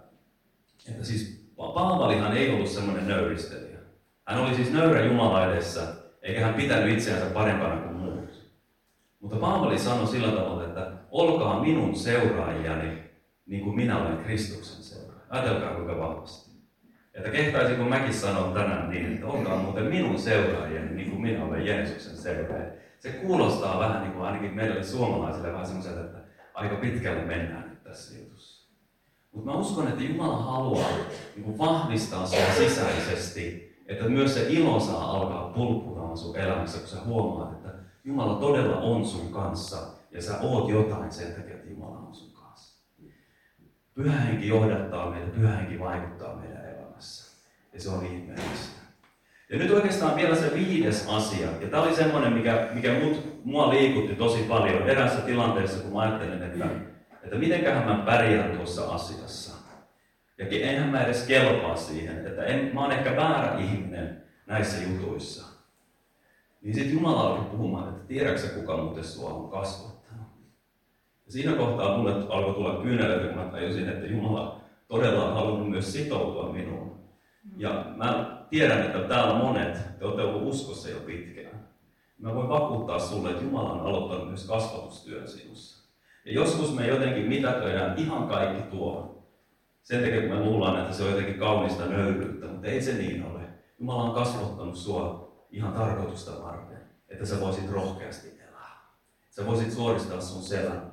että siis Paavalihan ei ollut semmoinen nöyristelijä. Hän oli siis nöyrä Jumala edessä, eikä hän pitänyt itseänsä parempana kuin muut. Mutta Paavali sanoi sillä tavalla, että olkaa minun seuraajani niin kuin minä olen Kristuksen seuraaja. Ajatelkaa kuinka vahvasti. Että kehtaisinko mäkin sanoa tänään niin, että olkaa muuten minun seuraajani niin kuin minä olen Jeesuksen seuraaja. Se kuulostaa vähän niin kuin ainakin meille suomalaisille vähän semmoiselta, että aika pitkälle mennään nyt tässä jutussa. Mutta mä uskon, että Jumala haluaa niin kuin vahvistaa sen sisäisesti, että myös se ilo saa alkaa pulppumaan sun elämässä, kun sä huomaat, että Jumala todella on sun kanssa ja sä oot jotain sen takia, että Jumala on sun kanssa. Pyhä henki johdattaa meitä, pyhä henki vaikuttaa meidän elämässä. Ja se on ihmeellistä. Ja nyt oikeastaan vielä se 5. asia. Ja tämä oli semmoinen, mikä mua liikutti tosi paljon eräässä tilanteessa, kun mä ajattelin, että mitenköhän mä pärjään tuossa asiassa. Ja enhän mä edes kelpaa siihen, että mä oon ehkä väärä ihminen näissä jutuissa. Niin sitten Jumala alkoi puhumaan, että tiedätkö kuka muuten sua on kasvattanut. Ja siinä kohtaa mulle alkoi tulla kyyneleitä, kun mä tajusin, että Jumala todella on halunnut myös sitoutua minuun. Ja mä tiedän, että täällä monet, te olette olleet uskossa jo pitkään. Mä voin vakuuttaa sulle, että Jumala on aloittanut myös kasvatustyön sinussa. Ja joskus me jotenkin mitätöidään ihan kaikki tuo. Sen takia, kun me luullaan, että se on jotenkin kaunista nöyryyttä, mutta ei se niin ole. Jumala on kasvattanut sua ihan tarkoitusta varten, että sä voisit rohkeasti elää. Sä voisit suoristaa sun selän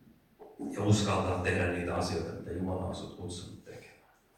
ja uskaltaa tehdä niitä asioita, mitä Jumala on sut kutsunut tekemään.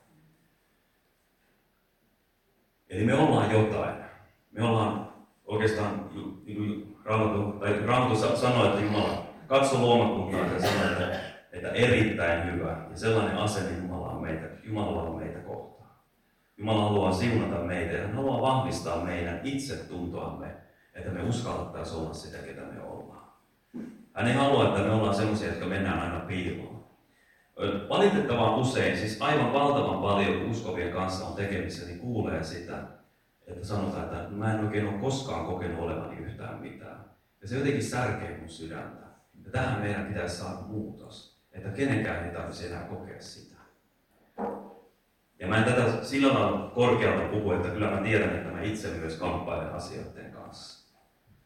Eli me ollaan jotain. Me ollaan oikeastaan, niin kuin Raamattu sanoo, että Jumala katso luomakuntaa ja sanoo, että erittäin hyvä. Ja sellainen asenne Jumalalla on meitä kohtaan. Jumala haluaa siunata meitä ja hän haluaa vahvistaa meidän itsetuntoamme, että me uskallettaisiin olla sitä, ketä me ollaan. Hän ei halua, että me ollaan sellaisia, jotka mennään aina piiloon. Valitettavan usein, siis aivan valtavan paljon uskovien kanssa on tekemissä, niin kuulee sitä, että sanotaan, että mä en oikein ole koskaan kokenut olevani yhtään mitään. Ja se jotenkin särkee mun sydäntä. Ja tähän meidän pitäisi saada muutos, että kenenkään ei tarvitse enää kokea sitä. Ja mä en tätä sillä lailla korkealta puhu, että kyllä mä tiedän, että mä itse myös kamppailen asioiden kanssa.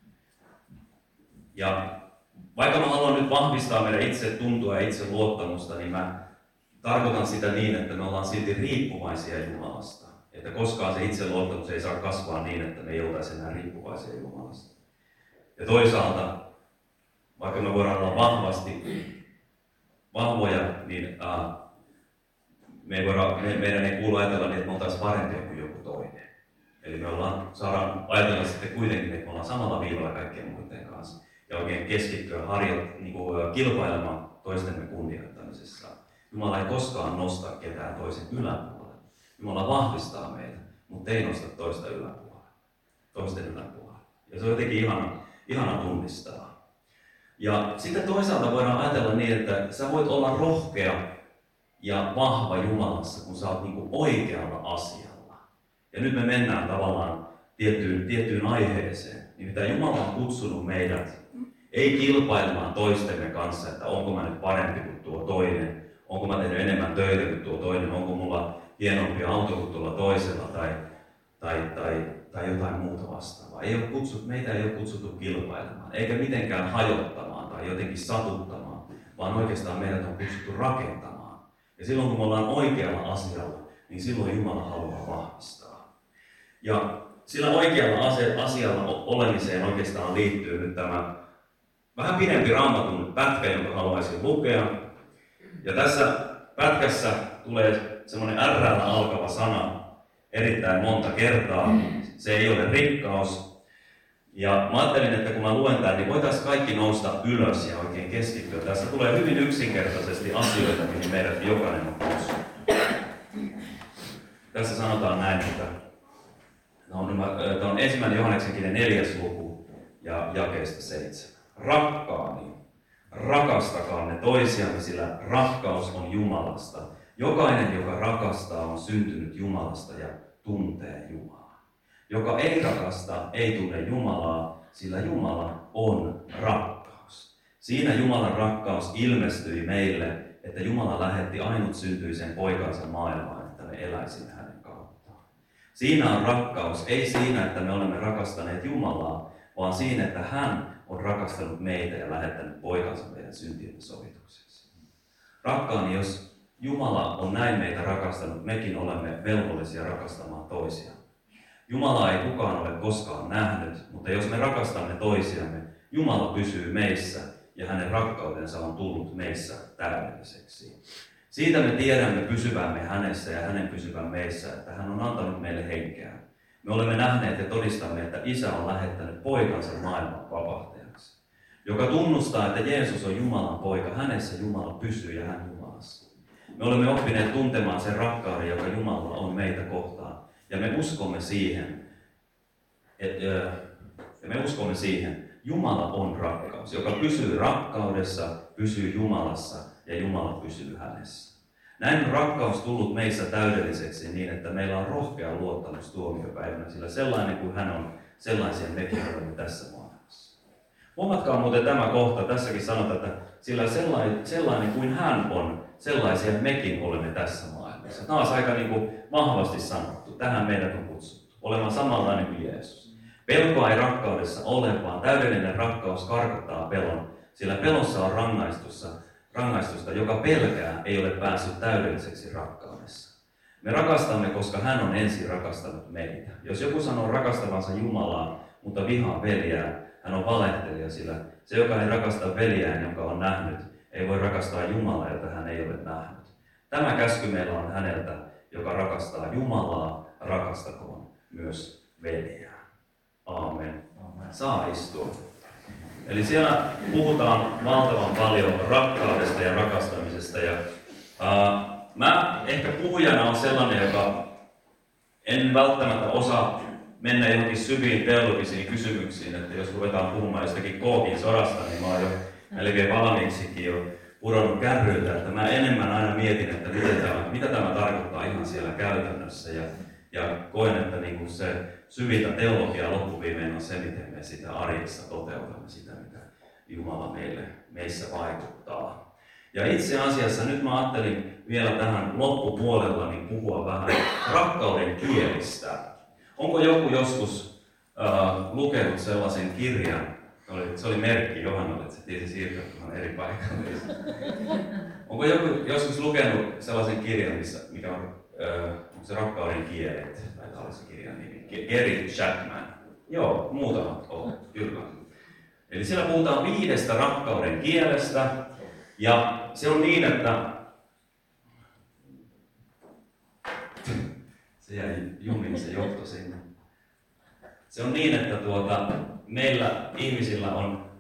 Ja vaikka mä haluan nyt vahvistaa meidän itsetuntoa ja itseluottamusta, niin mä tarkoitan sitä niin, että me ollaan silti riippuvaisia Jumalasta. Että koskaan se itseluottamus ei saa kasvaa niin, että me ei oltaisi enää riippuvaisia Jumalasta. Ja toisaalta, vaikka me voidaan olla vahvoja, niin meidän ei kuulu ajatella niin, että me oltaisiin parempia kuin joku toinen. Eli me saadaan ajatella sitten kuitenkin, että me ollaan samalla viivalla kaikkien muiden kanssa. Ja oikein keskittyä kilpailemaan toistemme kunnioittamisessa. Jumala ei koskaan nosta ketään toisen yläpuolelle. Jumala vahvistaa meitä, mutta ei nosta toisten yläpuolelle. Ja se on jotenkin ihana tunnistaa. Ja sitten toisaalta voidaan ajatella niin, että sä voit olla rohkea ja vahva Jumalassa, kun sä oot niin kuin oikealla asialla. Ja nyt me mennään tavallaan tiettyyn aiheeseen. Nimittäin Jumala on kutsunut meidät ei kilpailemaan toistemme kanssa, että onko mä nyt parempi kuin tuo toinen, onko mä tehnyt enemmän töitä kuin tuo toinen, onko mulla hienompi auto kuin tuolla toisella tai jotain muuta vastaavaa. Meitä ei ole kutsuttu kilpailemaan, eikä mitenkään hajottamaan tai jotenkin satuttamaan, vaan oikeastaan meidät on kutsuttu rakentamaan. Ja silloin kun me ollaan oikealla asialla, niin silloin Jumala haluaa vahvistaa. Ja sillä oikealla asialla olemiseen oikeastaan liittyy nyt tämä vähän pidempi Raamatun pätkä, jonka haluaisin lukea. Ja tässä pätkässä tulee semmoinen R-llä alkava sana erittäin monta kertaa. Se ei ole rikkaus. Ja mä ajattelin, että kun mä luen tämän, niin voitaisiin kaikki nousta ylös ja oikein keskittyä. Tässä tulee hyvin yksinkertaisesti asioita, mihin meidät jokainen on kutsuttu. Tässä sanotaan näin, että tämä on 1. Johanneksen kirjan 4. luku ja jakeesta 7. Rakkaani, rakastakaa ne toisiamme, sillä rakkaus on Jumalasta. Jokainen, joka rakastaa, on syntynyt Jumalasta ja tuntee Jumalaa. Joka ei rakasta, ei tunne Jumalaa, sillä Jumala on rakkaus. Siinä Jumalan rakkaus ilmestyi meille, että Jumala lähetti ainutsyntyisen poikansa maailmaan, että me eläisimme hänen kauttaan. Siinä on rakkaus, ei siinä, että me olemme rakastaneet Jumalaa, vaan siinä, että hän on rakastanut meitä ja lähettänyt poikansa meidän syntiemme sovitukseksi. Rakkaani, jos Jumala on näin meitä rakastanut, mekin olemme velvollisia rakastamaan toisiaan. Jumalaa ei kukaan ole koskaan nähnyt, mutta jos me rakastamme toisiamme, Jumala pysyy meissä ja hänen rakkautensa on tullut meissä täydelliseksi. Siitä me tiedämme pysyvämme hänessä ja hänen pysyvän meissä, että hän on antanut meille henkeä. Me olemme nähneet ja todistamme, että Isä on lähettänyt poikansa maailman vapahtajaksi, joka tunnustaa, että Jeesus on Jumalan poika, hänessä Jumala pysyy ja hän Jumalassa. Me olemme oppineet tuntemaan sen rakkauden, joka Jumalalla on meitä kohtaan, ja me uskomme siihen, Jumala on rakkaus, joka pysyy rakkaudessa, pysyy Jumalassa ja Jumala pysyy hänessä. Näin on rakkaus tullut meissä täydelliseksi niin, että meillä on rohkea luottamus tuomiopäivänä, sillä sellainen kuin hän on, sellaisia mekin olemme tässä maailmassa. Huomatkaa muuten tämä kohta, tässäkin sanotaan, että sillä sellainen kuin hän on, sellaisia mekin olemme tässä maailmassa. Tämä on aika vahvasti sanottu, tähän meidät on kutsuttu, olemaan samanlainen kuin Jeesus. Pelkoa ei rakkaudessa ole, vaan täydellinen rakkaus karkottaa pelon, sillä pelossa on rangaistusta, joka pelkää, ei ole päässyt täydelliseksi rakkaudessa. Me rakastamme, koska hän on ensin rakastanut meitä. Jos joku sanoo rakastavansa Jumalaa, mutta vihaa veljää, hän on valehtelija, sillä se, joka ei rakasta veljään, jonka on nähnyt, ei voi rakastaa Jumalaa, jota hän ei ole nähnyt. Tämä käsky meillä on häneltä, joka rakastaa Jumalaa, rakastakoon myös veljää. Aamen. Saa istua. Eli siellä puhutaan valtavan paljon rakkaudesta ja rakastamisesta. Ja, mä ehkä puhujana on sellainen, joka en välttämättä osaa mennä johonkin syviin teologisiin kysymyksiin. Että jos ruvetaan puhumaan jostakin Kookin sodasta, niin mä oon jo melkein valmiiksikin jo pudonnut kärryiltä. Että mä enemmän aina mietin, että mitä tämä tarkoittaa ihan siellä käytännössä. Ja koen, että se syvintä teologiaa loppuviimein on se, miten me sitä arjessa toteutamme sitä, mitä Jumala meissä vaikuttaa. Ja itse asiassa nyt mä ajattelin vielä tähän loppupuolella niin puhua vähän rakkauden kielistä. Onko joku joskus lukenut sellaisen kirjan? Se oli merkki Johannalle, että se tiesi siirtyä tuohon eri paikalle. Onko joku joskus lukenut sellaisen kirjan, mikä on se rakkauden kielet? Taitaa olla se kirjan nimi. Gary Chapman. Joo, muutamat on, kyllä. Eli siellä puhutaan 5 rakkauden kielestä. Ja se on niin, että se jäi jumiin se johto sinne. Se on niin, että meillä ihmisillä on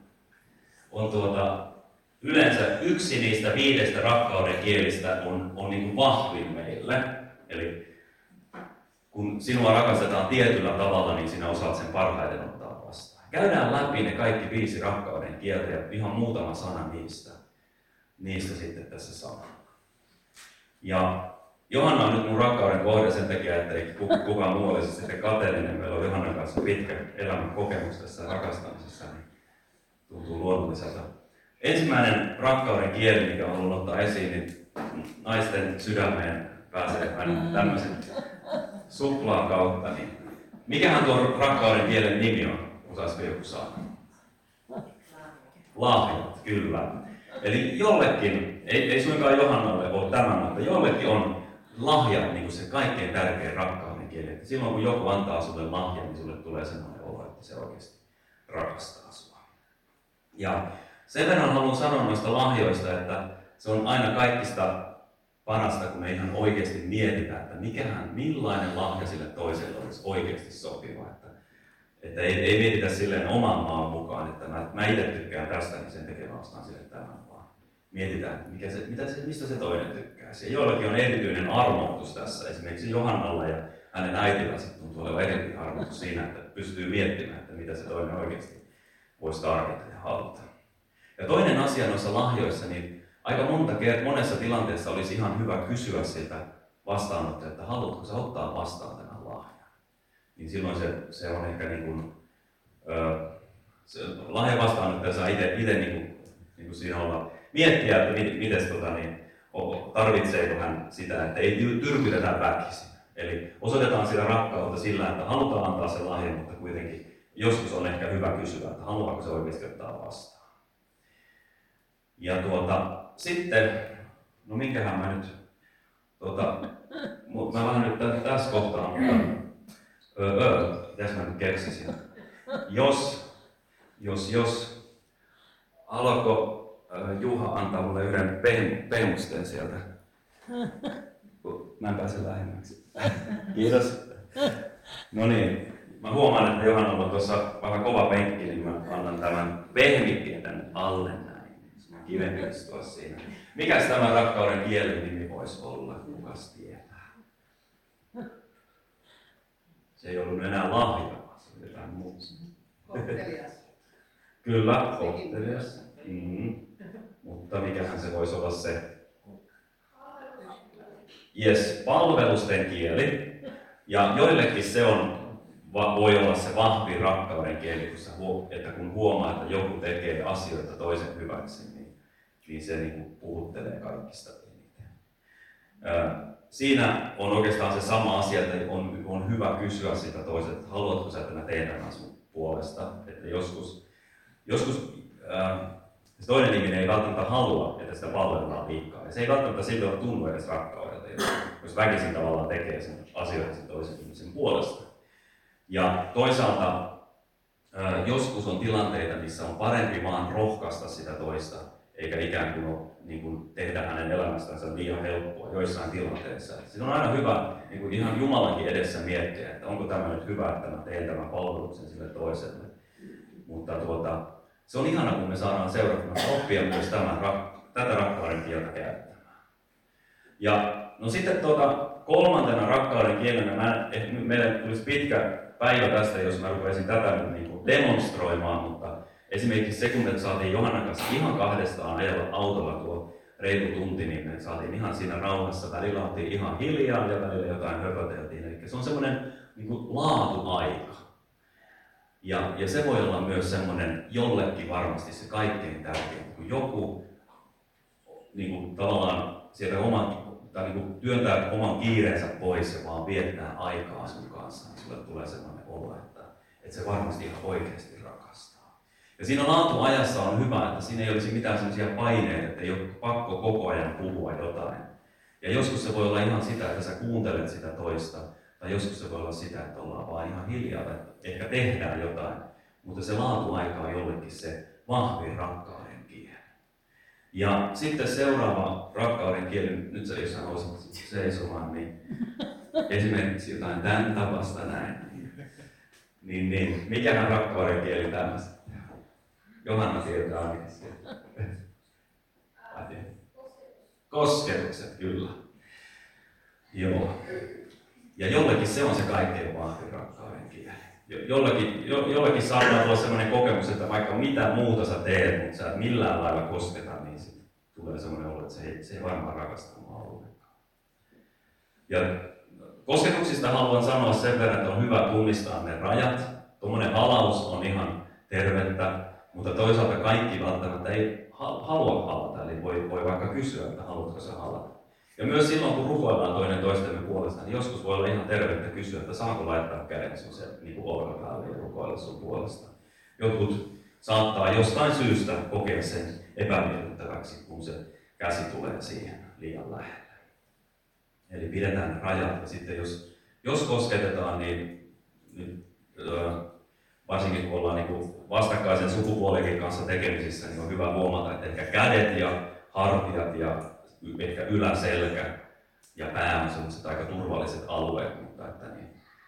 yleensä yksi niistä 5 rakkauden kielistä on niin kuin vahvin meille. Eli kun sinua rakastetaan tietyllä tavalla, niin sinä osaat sen parhaiten ottaa vastaan. Käydään läpi ne kaikki 5 rakkauden kieltä ja ihan muutama sana niistä sitten tässä sanoo. Ja Johanna on nyt mun rakkauden kohde sen takia, että ei kukaan muu olisi sitten kateellinen. Meillä on Johannan kanssa pitkä elämän kokemus tässä rakastamisessa, niin tuntuu luonnolliselta. Ensimmäinen rakkauden kieli, mikä on halunnut ottaa esiin, niin naisten sydämeen pääsee aina tämmöisen suplaan kautta. Niin mikähän tuon rakkauden kielen nimi on? Osaisiko joku saada? Lahjat, kyllä. Eli jollekin, ei suinkaan Johannalle ole tämä, mutta jollekin on lahjat niin kuin se kaikkein tärkein rakkauden kieli. Että silloin kun joku antaa sulle lahjan, niin sulle tulee sellainen olo, että se oikeasti rakastaa sua. Ja sen verran haluan sanoa noista lahjoista, että se on aina kaikista parasta, kun me ihan oikeasti mietitään, että millainen lahja sille toiselle olisi oikeasti sopiva. Että ei mietitä silleen oman maan mukaan, että mä itse tykkään tästä, niin sen takia mä ostan sille tämän, vaan mietitään, mistä se toinen tykkää. Ja joillakin on erityinen armoitus tässä, esimerkiksi Johannalla ja hänen äitillä sitten tuntuu olevan erityinen armoitus siinä, että pystyy miettimään, että mitä se toinen oikeasti voisi tarvita ja haluta. Ja toinen asia noissa lahjoissa, niin aika monessa tilanteessa olisi ihan hyvä kysyä siltä vastaanottajalta, että haluatko sä ottaa vastaan tämän lahjan. Niin silloin se on ehkä niin kuin, se lahjan vastaanottaja saa itse niin kuin siinä olla miettiä, että tarvitseeko hän sitä, että ei tyrkytetä väkisin. Eli osoitetaan sitä rakkautta sillä, että halutaan antaa se lahja, mutta kuitenkin joskus on ehkä hyvä kysyä, että haluaako se oikeasti ottaa vastaan. Ja sitten, no minkähän mä nyt, mä vähän nyt tässä kohtaa, mutta mitäs mä nyt keksisin. Jos haluatko Juha antaa mulle yhden pehmusteen sieltä? Mä en pääse lähemmäksi. Kiitos. No niin, mä huomaan, että Johannalla on tuossa vähän kova penkki, niin mä annan tämän pehmikkeen tänne alle näin. Mä kivempi istua siinä. Mikäs tämä rakkauden kielen nimi voisi olla? Kukas tietää? Se ei ollut enää lahja, vaan se oli jotain muuta. Kohtelias. Kyllä, kohtelias. Mutta mikähän se voisi olla se? Yes, palvelusten kieli. Ja joillekin se voi olla se vahvin rakkauden kieli, että kun huomaa, että joku tekee asioita toisen hyväksi, niin se niin puhuttelee kaikista eniten. Siinä on oikeastaan se sama asia, että on hyvä kysyä sitä toiselta, että haluatko sä, että mä teen tämän sun puolesta. Että joskus se toinen ihminen ei välttämättä halua, että sitä palvellaan liikaa. Ja se ei välttämättä silloin tunnu edes rakkaudelta, jos väkisin tavallaan tekee sen asioita sen toisen ihmisen puolesta. Ja toisaalta joskus on tilanteita, missä on parempi vaan rohkaista sitä toista, eikä ikään kuin tehdä hänen elämästänsä liian helppoa joissain tilanteissa. Siinä on aina hyvä niin kuin ihan Jumalankin edessä miettiä, että onko tämä nyt hyvä, että mä teen tämän palveluksen sille toiselle. Mutta se on ihana, kun me saadaan seurakunnassa oppia myös tätä rakkauden kieltä käyttämään. Ja no sitten kolmantena rakkauden kielenä, meille tulisi pitkä päivä tästä, jos mä rupaisin tätä nyt niin demonstroimaan, mutta esimerkiksi se, kun me saatiin Johannan kanssa ihan kahdestaan ajella autolla tuo reilu tunti, niin me saatiin ihan siinä rauhassa. Välillä oltiin ihan hiljaa ja välillä jotain höpöteltiin. Eli se on semmoinen niin kuin laatuaika. Ja se voi olla myös semmoinen jollekin varmasti se kaikkein tärkein, kun joku niin kuin tavallaan sieltä niin kuin työntää oman kiireensä pois ja vaan viettää aikaa sun kanssa, niin sulle tulee sellainen olo, että se varmasti ihan oikeasti rakastaa. Ja siinä laatuajassa on hyvä, että siinä ei olisi mitään sellaisia paineita, että ei ole pakko koko ajan puhua jotain. Ja joskus se voi olla ihan sitä, että sä kuuntelet sitä toista, tai joskus se voi olla sitä, että ollaan vaan ihan hiljaa, että ehkä tehdään jotain, mutta se laatuaika on jollekin se vahvin rakkauden kieli. Ja sitten seuraava rakkauden kieli, nyt sä jos haluaisit seisomaan, niin esimerkiksi jotain tämän tapasta näin. Niin mikähän rakkauden kieli tämmöistä? Johanna tietää ainakin sieltä. Kosketukset, kyllä. Joo. Ja jollekin se on se kaikkein vahvin rakkauden kieli. Jollekin saattaa olla sellainen kokemus, että vaikka mitä muuta sä teet, mutta sä et millään lailla kosketa, niin tulee sellainen olo, että se ei varmaan rakasta mua ollenkaan. Ja kosketuksista haluan sanoa sen verran, että on hyvä tunnistaa ne rajat. Tuommoinen halaus on ihan tervettä, mutta toisaalta kaikki välttämättä ei halua halata, eli voi vaikka kysyä, että haluatko sä halata. Ja myös silloin, kun rukoillaan toinen toistemme puolesta, niin joskus voi olla ihan tervettä kysyä, että saanko laittaa käden sun se niin olkapäälle ja rukoilla sun puolesta. Jotkut saattaa jostain syystä kokea sen epämiellyttäväksi, kun se käsi tulee siihen liian lähelle. Eli pidetään rajat, ja sitten jos kosketetaan, niin varsinkin kun ollaan niin vastakkaisen sukupuolenkin kanssa tekemisissä, niin on hyvä huomata, että ehkä kädet ja hartiat ja ehkä yläselkä ja pää on sellaiset aika turvalliset alueet, mutta että niin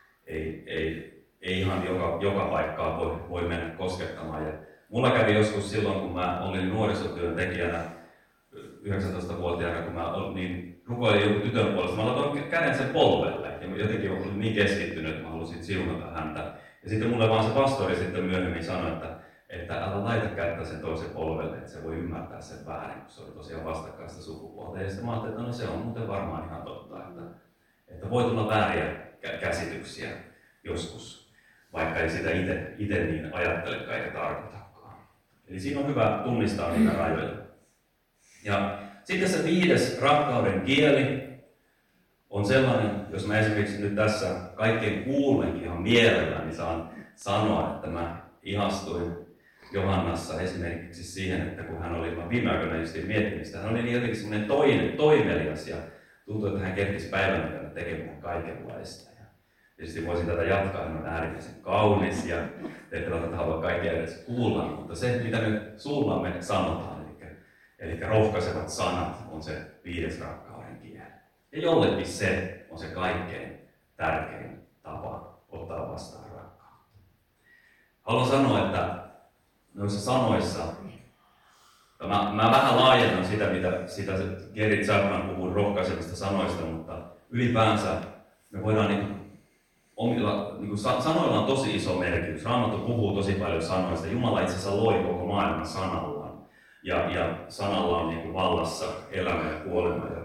ei ihan joka paikkaa voi mennä koskettamaan. Ja mulla kävi joskus silloin, kun mä olin nuorisotyöntekijänä 19-vuotiaana, kun mä niin rukoilin joku tytön puolesta, mä laitoin käden sen polvelle ja jotenkin olin niin keskittynyt, että mä halusin siunata häntä. Ja sitten mulle vaan se pastori sitten myöhemmin sanoi, että älä laita kättä sen toisen polvelle, että se voi ymmärtää sen väärin, kun se oli tosiaan vastakkaista sukupuolta. Ja sitten mä ajattelin, että no se on muuten varmaan ihan totta, että voi tulla vääriä käsityksiä joskus, vaikka ei sitä itse niin ajattelekaan eikä tarkoitakaan. Eli siinä on hyvä tunnistaa niitä rajoja. Ja sitten se 5. rakkauden kieli on sellainen, jos mä esimerkiksi nyt tässä kaikkien kuullenkin ihan mielelläni niin saan sanoa, että mä ihastuin Johannassa esimerkiksi siihen, että kun hän oli, mä viime aikoina just miettinyt sitä, hän oli niin jotenkin semmoinen toimelias ja tuntui, että hän kerkisi päivän tekemään kaikenlaista. Ja tietysti voisin tätä jatkaa, hän on äärimmäisen kaunis ja te ette välttämättä halua kaikkia edes kuulla, mutta se mitä nyt suullamme sanotaan, eli rohkaisevat sanat on se 5. rakkauden kieli. Ja jollekin se on se kaikkein tärkein tapa ottaa vastaan rakkautta. Haluan sanoa, että noissa sanoissa, mä vähän laajennan sitä Gary Chapman puhuu rohkaisevista sanoista, mutta ylipäänsä me voidaan sanoilla on tosi iso merkitys. Raamattu puhuu tosi paljon sanoista. Jumala itse asiassa loi koko maailman sanallaan. Ja sanalla on vallassa elämä ja kuolema. Ja,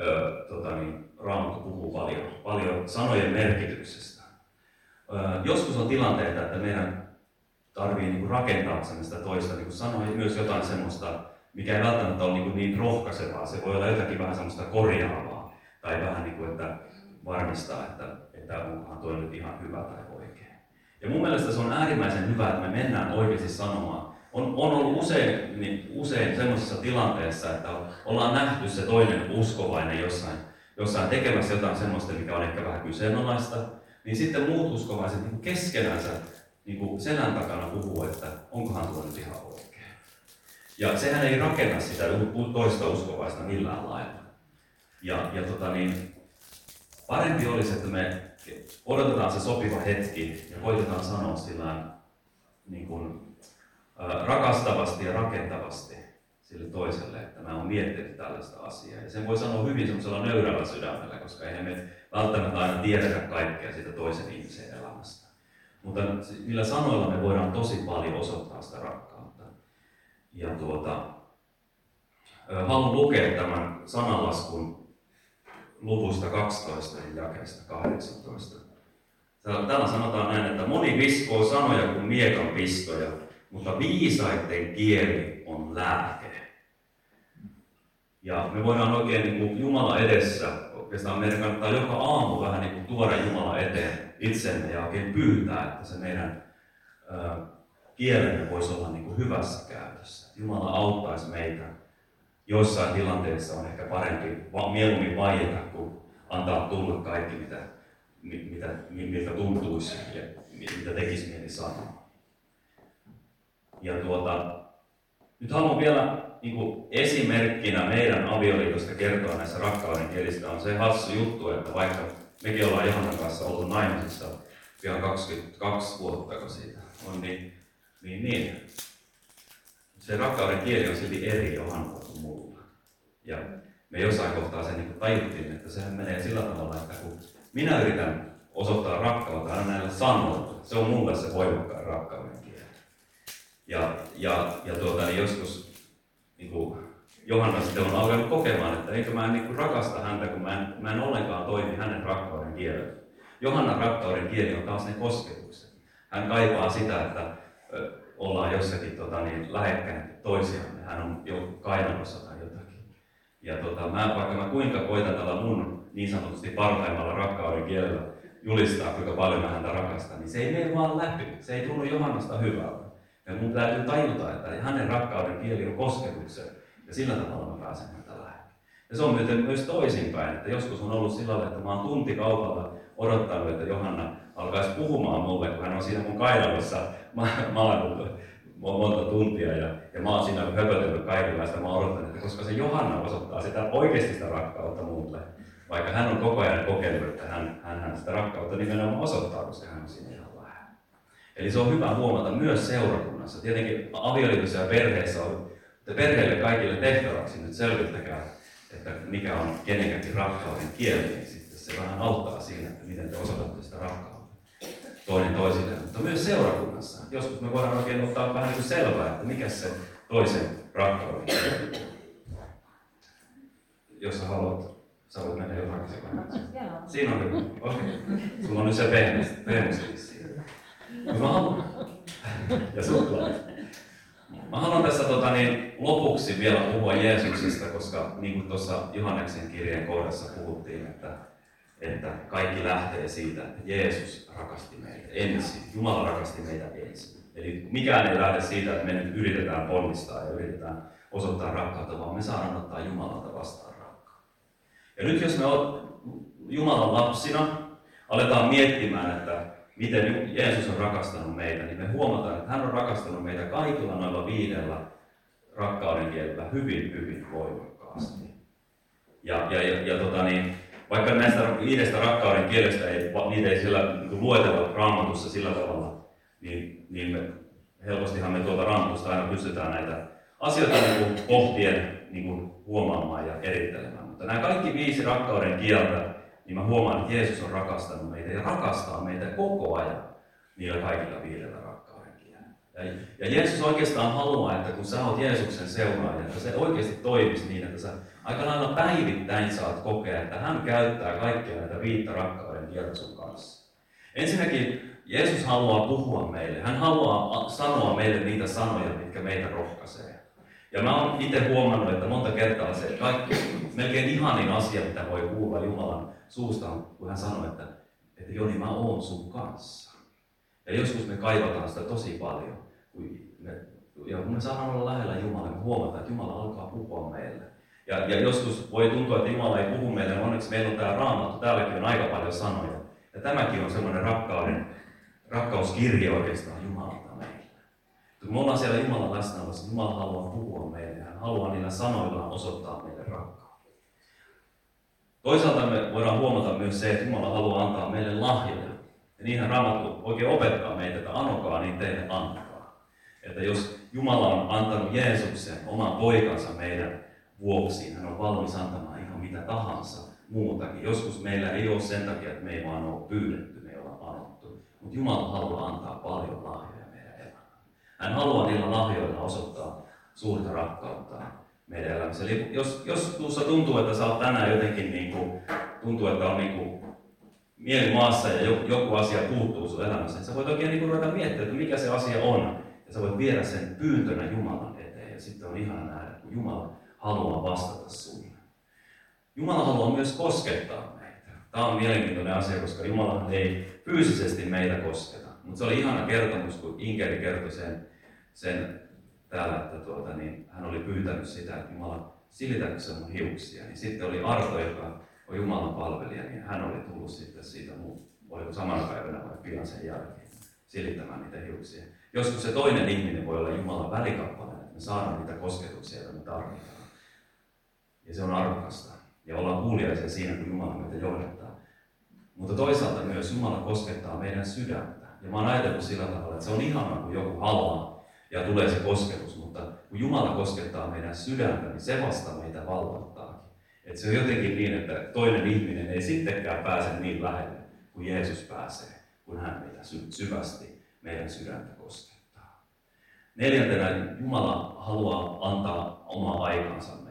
Raamattu puhuu paljon sanojen merkityksestä. Joskus on tilanteita, että meidän tarvii rakentaa sitä toista, sanoa myös jotain semmoista, mikä ei välttämättä ole niin rohkaisevaa. Se voi olla jotakin vähän semmoista korjaavaa tai vähän että varmistaa, että onkohan toi nyt ihan hyvä tai oikein. Ja mun mielestä se on äärimmäisen hyvä, että me mennään oikeasti sanomaan. On ollut usein semmoisessa tilanteessa, että ollaan nähty se toinen uskovainen jossain tekemässä jotain semmoista, mikä on ehkä vähän kyseenalaista, niin sitten muut uskovaiset keskenänsä selän takana puhuu, että onkohan tuo nyt ihan oikein. Ja sehän ei rakenna sitä toista uskovaista millään lailla. Parempi olisi, että me odotetaan se sopiva hetki ja koitetaan sanoa sillään rakastavasti ja rakentavasti sille toiselle, että mä oon miettinyt tällaista asiaa. Ja sen voi sanoa hyvin semmoisella nöyrällä sydämellä, koska eihän me välttämättä aina tiedetä kaikkea siitä toisen ihmisen elämästä. Mutta niillä sanoilla me voidaan tosi paljon osoittaa sitä rakkautta. Ja haluan lukea tämän sananlaskun luvusta 12 ja jakeesta 18. Täällä sanotaan näin, että moni viskoo sanoja kuin miekan pistoja, mutta viisaiden kieli on lääke. Ja me voidaan oikein Jumala edessä, oikeastaan meidän kannattaa joka aamu vähän tuoda Jumala eteen itsemme ja oikein pyytää, että se meidän kielemme voisi olla hyvässä käytössä. Jumala auttaisi meitä. Joissain tilanteissa on ehkä parempi mieluummin vaieta, kuin antaa tulla kaikki, miltä tuntuisi ja mitä tekisi mieli sanoa. Ja nyt haluan vielä esimerkkinä meidän avioliitosta kertoa näissä rakkauden kielistä. On se hassu juttu, että vaikka mekin ollaan Johannan kanssa oltu naimisissa pian 22 vuotta siitä on, niin se rakkauden kieli on silti eri Johannalla kuin mulla. Ja me jossain kohtaa sen tajuttiin, että sehän menee sillä tavalla, että kun minä yritän osoittaa rakkautta aina näillä sanoilla, se on mulle se voimakkaan rakkauden kieli. Ja joskus Johanna sitten on alkanut kokemaan, että eikö mä en rakasta häntä, kun mä en ollenkaan toimi hänen rakkauden kielellä. Johannan rakkauden kieli on taas ne kosketukset. Hän kaipaa sitä, että ollaan jossakin lähekkäin toisiamme. Hän on jo kainalossa tai jotakin. Ja vaikka mä kuinka koitan tällä mun niin sanotusti parhaimmalla rakkauden kielellä julistaa, kuinka paljon mä häntä rakastan, niin se ei mene vaan läpi. Se ei tunnu Johannasta hyvältä. Ja mun täytyy tajuta, että hänen rakkauden kieli on kosketukset. Ja sillä tavalla mä pääsen häntä lähelle. Ja se on myös toisinpäin, että joskus on ollut sillä tavalla, että mä oon tuntikaupalla odottanut, että Johanna alkaisi puhumaan mulle, kun hän on siinä mun kainalossa maalannut monta tuntia ja mä oon siinä höpötellyt kaikenlaista. Mä oon odottanut, että koska se Johanna osoittaa sitä oikeasti sitä rakkautta mulle, vaikka hän on koko ajan kokenut, että hän sitä rakkautta nimenomaan osoittaa, koska hän on siinä ihan lähellä. Eli se on hyvä huomata myös seurakunnassa. Tietenkin avioliitossa ja perheessä on perheille kaikille tehtäväksi nyt selvittäkää, että mikä on kenenkäkin rakkauden kieli, niin sitten se vähän auttaa siinä, että miten te osoitatte sitä rakkautta toinen toisille. Mutta myös seurakunnassa. Joskus me voidaan oikein ottaa vähän niin selvää, että mikä se toisen rakkauden kieli on. Jos sä sä voit mennä jotakin sekaan. Siinä on hyvä. Okei. Sulla on nyt se pehmyskin siinä. Ja suklaat. Mä haluan tässä lopuksi vielä puhua Jeesuksesta, koska niin kuin tuossa Johanneksen kirjeen kohdassa puhuttiin, että kaikki lähtee siitä, että Jeesus rakasti meitä ensin. Jumala rakasti meitä ensin. Eli mikään ei lähde siitä, että me nyt yritetään ponnistaa ja yritetään osoittaa rakkautta, vaan me saadaan ottaa Jumalalta vastaan rakkautta. Ja nyt jos me Jumalan lapsina aletaan miettimään, että miten Jeesus on rakastanut meitä, niin me huomataan, että hän on rakastanut meitä kaikilla noilla 5 rakkauden kielellä hyvin, hyvin voimakkaasti. Vaikka näistä 5 rakkauden kielestä niitä ei sillä luetella Raamatussa sillä tavalla, niin helpostihan me tuolta Raamatusta aina pystytään näitä asioita pohtien huomaamaan ja erittelemään. Mutta nämä kaikki 5 rakkauden kieltä, niin mä huomaan, että Jeesus on rakastanut meitä ja rakastaa meitä koko ajan niillä kaikilla 5 rakkauden kielellä. Ja Jeesus oikeastaan haluaa, että kun sä oot Jeesuksen seuraaja, että se oikeasti toimisi niin, että sä aika lailla päivittäin saat kokea, että hän käyttää kaikkia näitä 5 rakkauden kieltä sun kanssa. Ensinnäkin Jeesus haluaa puhua meille. Hän haluaa sanoa meille niitä sanoja, mitkä meitä rohkaisee. Ja mä oon itse huomannut, että monta kertaa se kaikki melkein ihanin asia, mitä voi kuulla Jumalan suusta, kun hän sanoo, että Joni, mä oon sun kanssa. Ja joskus me kaivataan sitä tosi paljon. Kun me saadaan olla lähellä Jumalaa, me huomataan, että Jumala alkaa puhua meille. Ja joskus voi tuntua, että Jumala ei puhu meille, onneksi meillä on tää Raamattu, täälläkin on aika paljon sanoja. Ja tämäkin on semmoinen rakkauskirje oikeastaan Jumalalta meille. Kun me ollaan siellä Jumalan läsnäolossa, Jumala haluaa puhua meille. Hän haluaa niillä sanoillaan osoittaa meille rakkautta. Toisaalta me voidaan huomata myös se, että Jumala haluaa antaa meille lahjoja. Ja niinhän Raamattu oikein opettaa meitä, että anokaa, niin teille antakaa. Että jos Jumala on antanut Jeesuksen, oman poikansa meidän vuoksi, hän on valmis antamaan ihan mitä tahansa muutakin. Joskus meillä ei ole sen takia, että me ei vaan ole pyydetty, me ei olla anottu. Mutta Jumala haluaa antaa paljon lahjoja meidän elämään. Hän haluaa niillä lahjoilla osoittaa suurta rakkautta meidän elämässä. Eli jos tuossa tuntuu, että sä oot tänään jotenkin tuntuu, että on mieli maassa ja joku asia puuttuu sun elämässä, niin sä voit oikein ruveta miettimään, että mikä se asia on. Ja sä voit viedä sen pyyntönä Jumalan eteen. Ja sitten on ihana nähdä, kun Jumala haluaa vastata sulle. Jumala haluaa myös koskettaa meitä. Tämä on mielenkiintoinen asia, koska Jumala ei fyysisesti meitä kosketa. Mutta se oli ihana kertomus, kun Inkeri kertoi sen täällä, että hän oli pyytänyt sitä, että Jumala, silitääkö se mun hiuksia. Niin sitten oli Arto, joka on Jumalan palvelija, niin hän oli tullut sitten siitä oliko samana päivänä vai pian sen jälkeen silittämään niitä hiuksia. Joskus se toinen ihminen voi olla Jumalan välikappale, että me saadaan niitä kosketuksia, joita me tarvitaan. Ja se on arvokasta. Ja ollaan kuuliaisia siinä, kun Jumala meitä johdattaa. Mutta toisaalta myös Jumala koskettaa meidän sydäntä. Ja mä oon ajatellut sillä tavalla, että se on ihanaa, kun joku haluaa ja tulee se kosketus. Mutta kun Jumala koskettaa meidän sydäntä, niin se vasta meitä valvottaakin. Että se on jotenkin niin, että toinen ihminen ei sittenkään pääse niin lähelle kuin Jeesus pääsee, kun hän meitä syvästi meidän sydäntä koskettaa. 4. Jumala haluaa antaa omaa aikansa meille.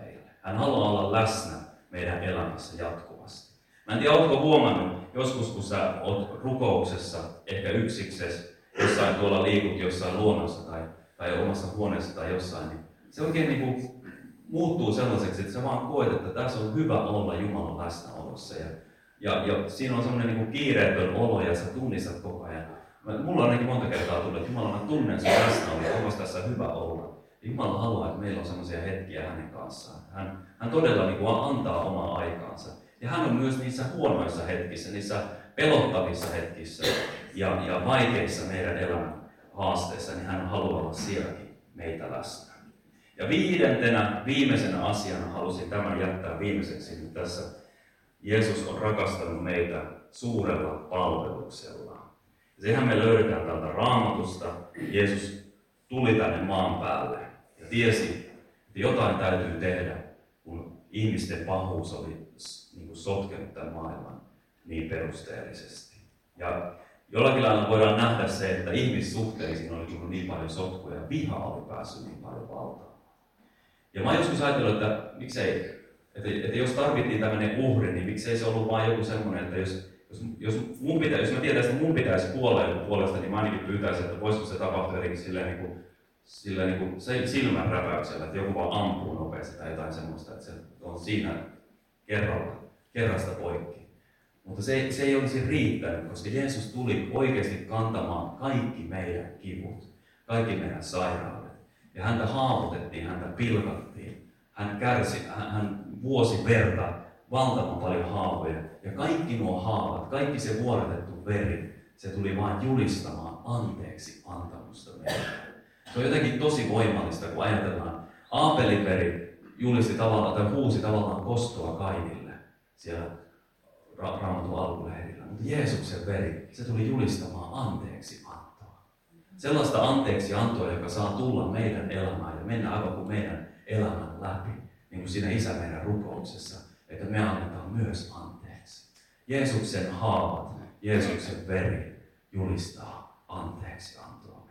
Hän haluaa olla läsnä meidän elämässä jatkuvasti. Mä en tiedä, ootko huomannut joskus, kun sä oot rukouksessa, ehkä yksiksessä, jossain tuolla liikut jossain luonnossa tai omassa huoneessa tai jossain, niin se oikein niin kuin muuttuu sellaiseksi, että sä vaan koet, että tässä on hyvä olla Jumalan läsnäolossa. Ja siinä on semmoinen niin kuin kiireetön olo ja sä tunnistat koko ajan. Mulla on monta kertaa tullut, että Jumala, mä tunnen sun läsnäoloa, onko tässä hyvä olla. Jumala haluaa, että meillä on semmoisia hetkiä hänen kanssaan. Hän todella niin kuin antaa omaa aikaansa. Ja hän on myös niissä huonoissa hetkissä, niissä pelottavissa hetkissä ja vaikeissa meidän elämän haasteissa, niin hän haluaa olla sielläkin meitä läsnä. Ja viimeisenä asiana halusin tämän jättää viimeiseksi, niin tässä Jeesus on rakastanut meitä suurella palveluksellaan. Ja sehän me löydetään täältä Raamatusta. Jeesus tuli tänne maan päälle ja tiesi, että jotain täytyy tehdä, kun ihmisten pahuus oli niin kuin sotkenut tämän maailman niin perusteellisesti. Ja jollakin lailla voidaan nähdä se, että ihmissuhteisiin oli tullut niin paljon sotkuja ja viha oli päässyt niin paljon valtaan. Ja mä joskus ajatellut, että miksei, että jos tarvittiin tämmöinen uhri, niin miksei se ollut vain joku semmoinen, että jos mä tietäisin, että mun pitäisi kuolla joku puolesta, niin mä ainakin pyytäisin, että voisiko se tapahtua jotenkin silleen silmän räpäyksellä, että joku vaan ampuu nopeasti tai jotain semmoista, että se on siinä kerrasta poikki. Mutta se ei olisi riittänyt, koska Jeesus tuli oikeasti kantamaan kaikki meidän kivut, kaikki meidän sairaudet. Ja häntä haavoitettiin, häntä pilkattiin, hän kärsi, hän vuosi verta, valtavan paljon haavoja. Ja kaikki nuo haavat, kaikki se vuodatettu veri, se tuli vain julistamaan anteeksi antamusta meille. Se on jotenkin tosi voimallista, kun ajatellaan, Aapelin veri julisti tavallaan, tai huusi tavallaan kostoa Kainille siellä Raamatun alkulehdillä. Mutta Jeesuksen veri, se tuli julistamaan anteeksi antoa. Sellaista anteeksi antoa, joka saa tulla meidän elämään ja mennä aivan kuin meidän elämän läpi. Niin kuin siinä Isä meidän rukouksessa, että me annetaan myös anteeksi. Jeesuksen haavat, Jeesuksen veri julistaa anteeksi antoa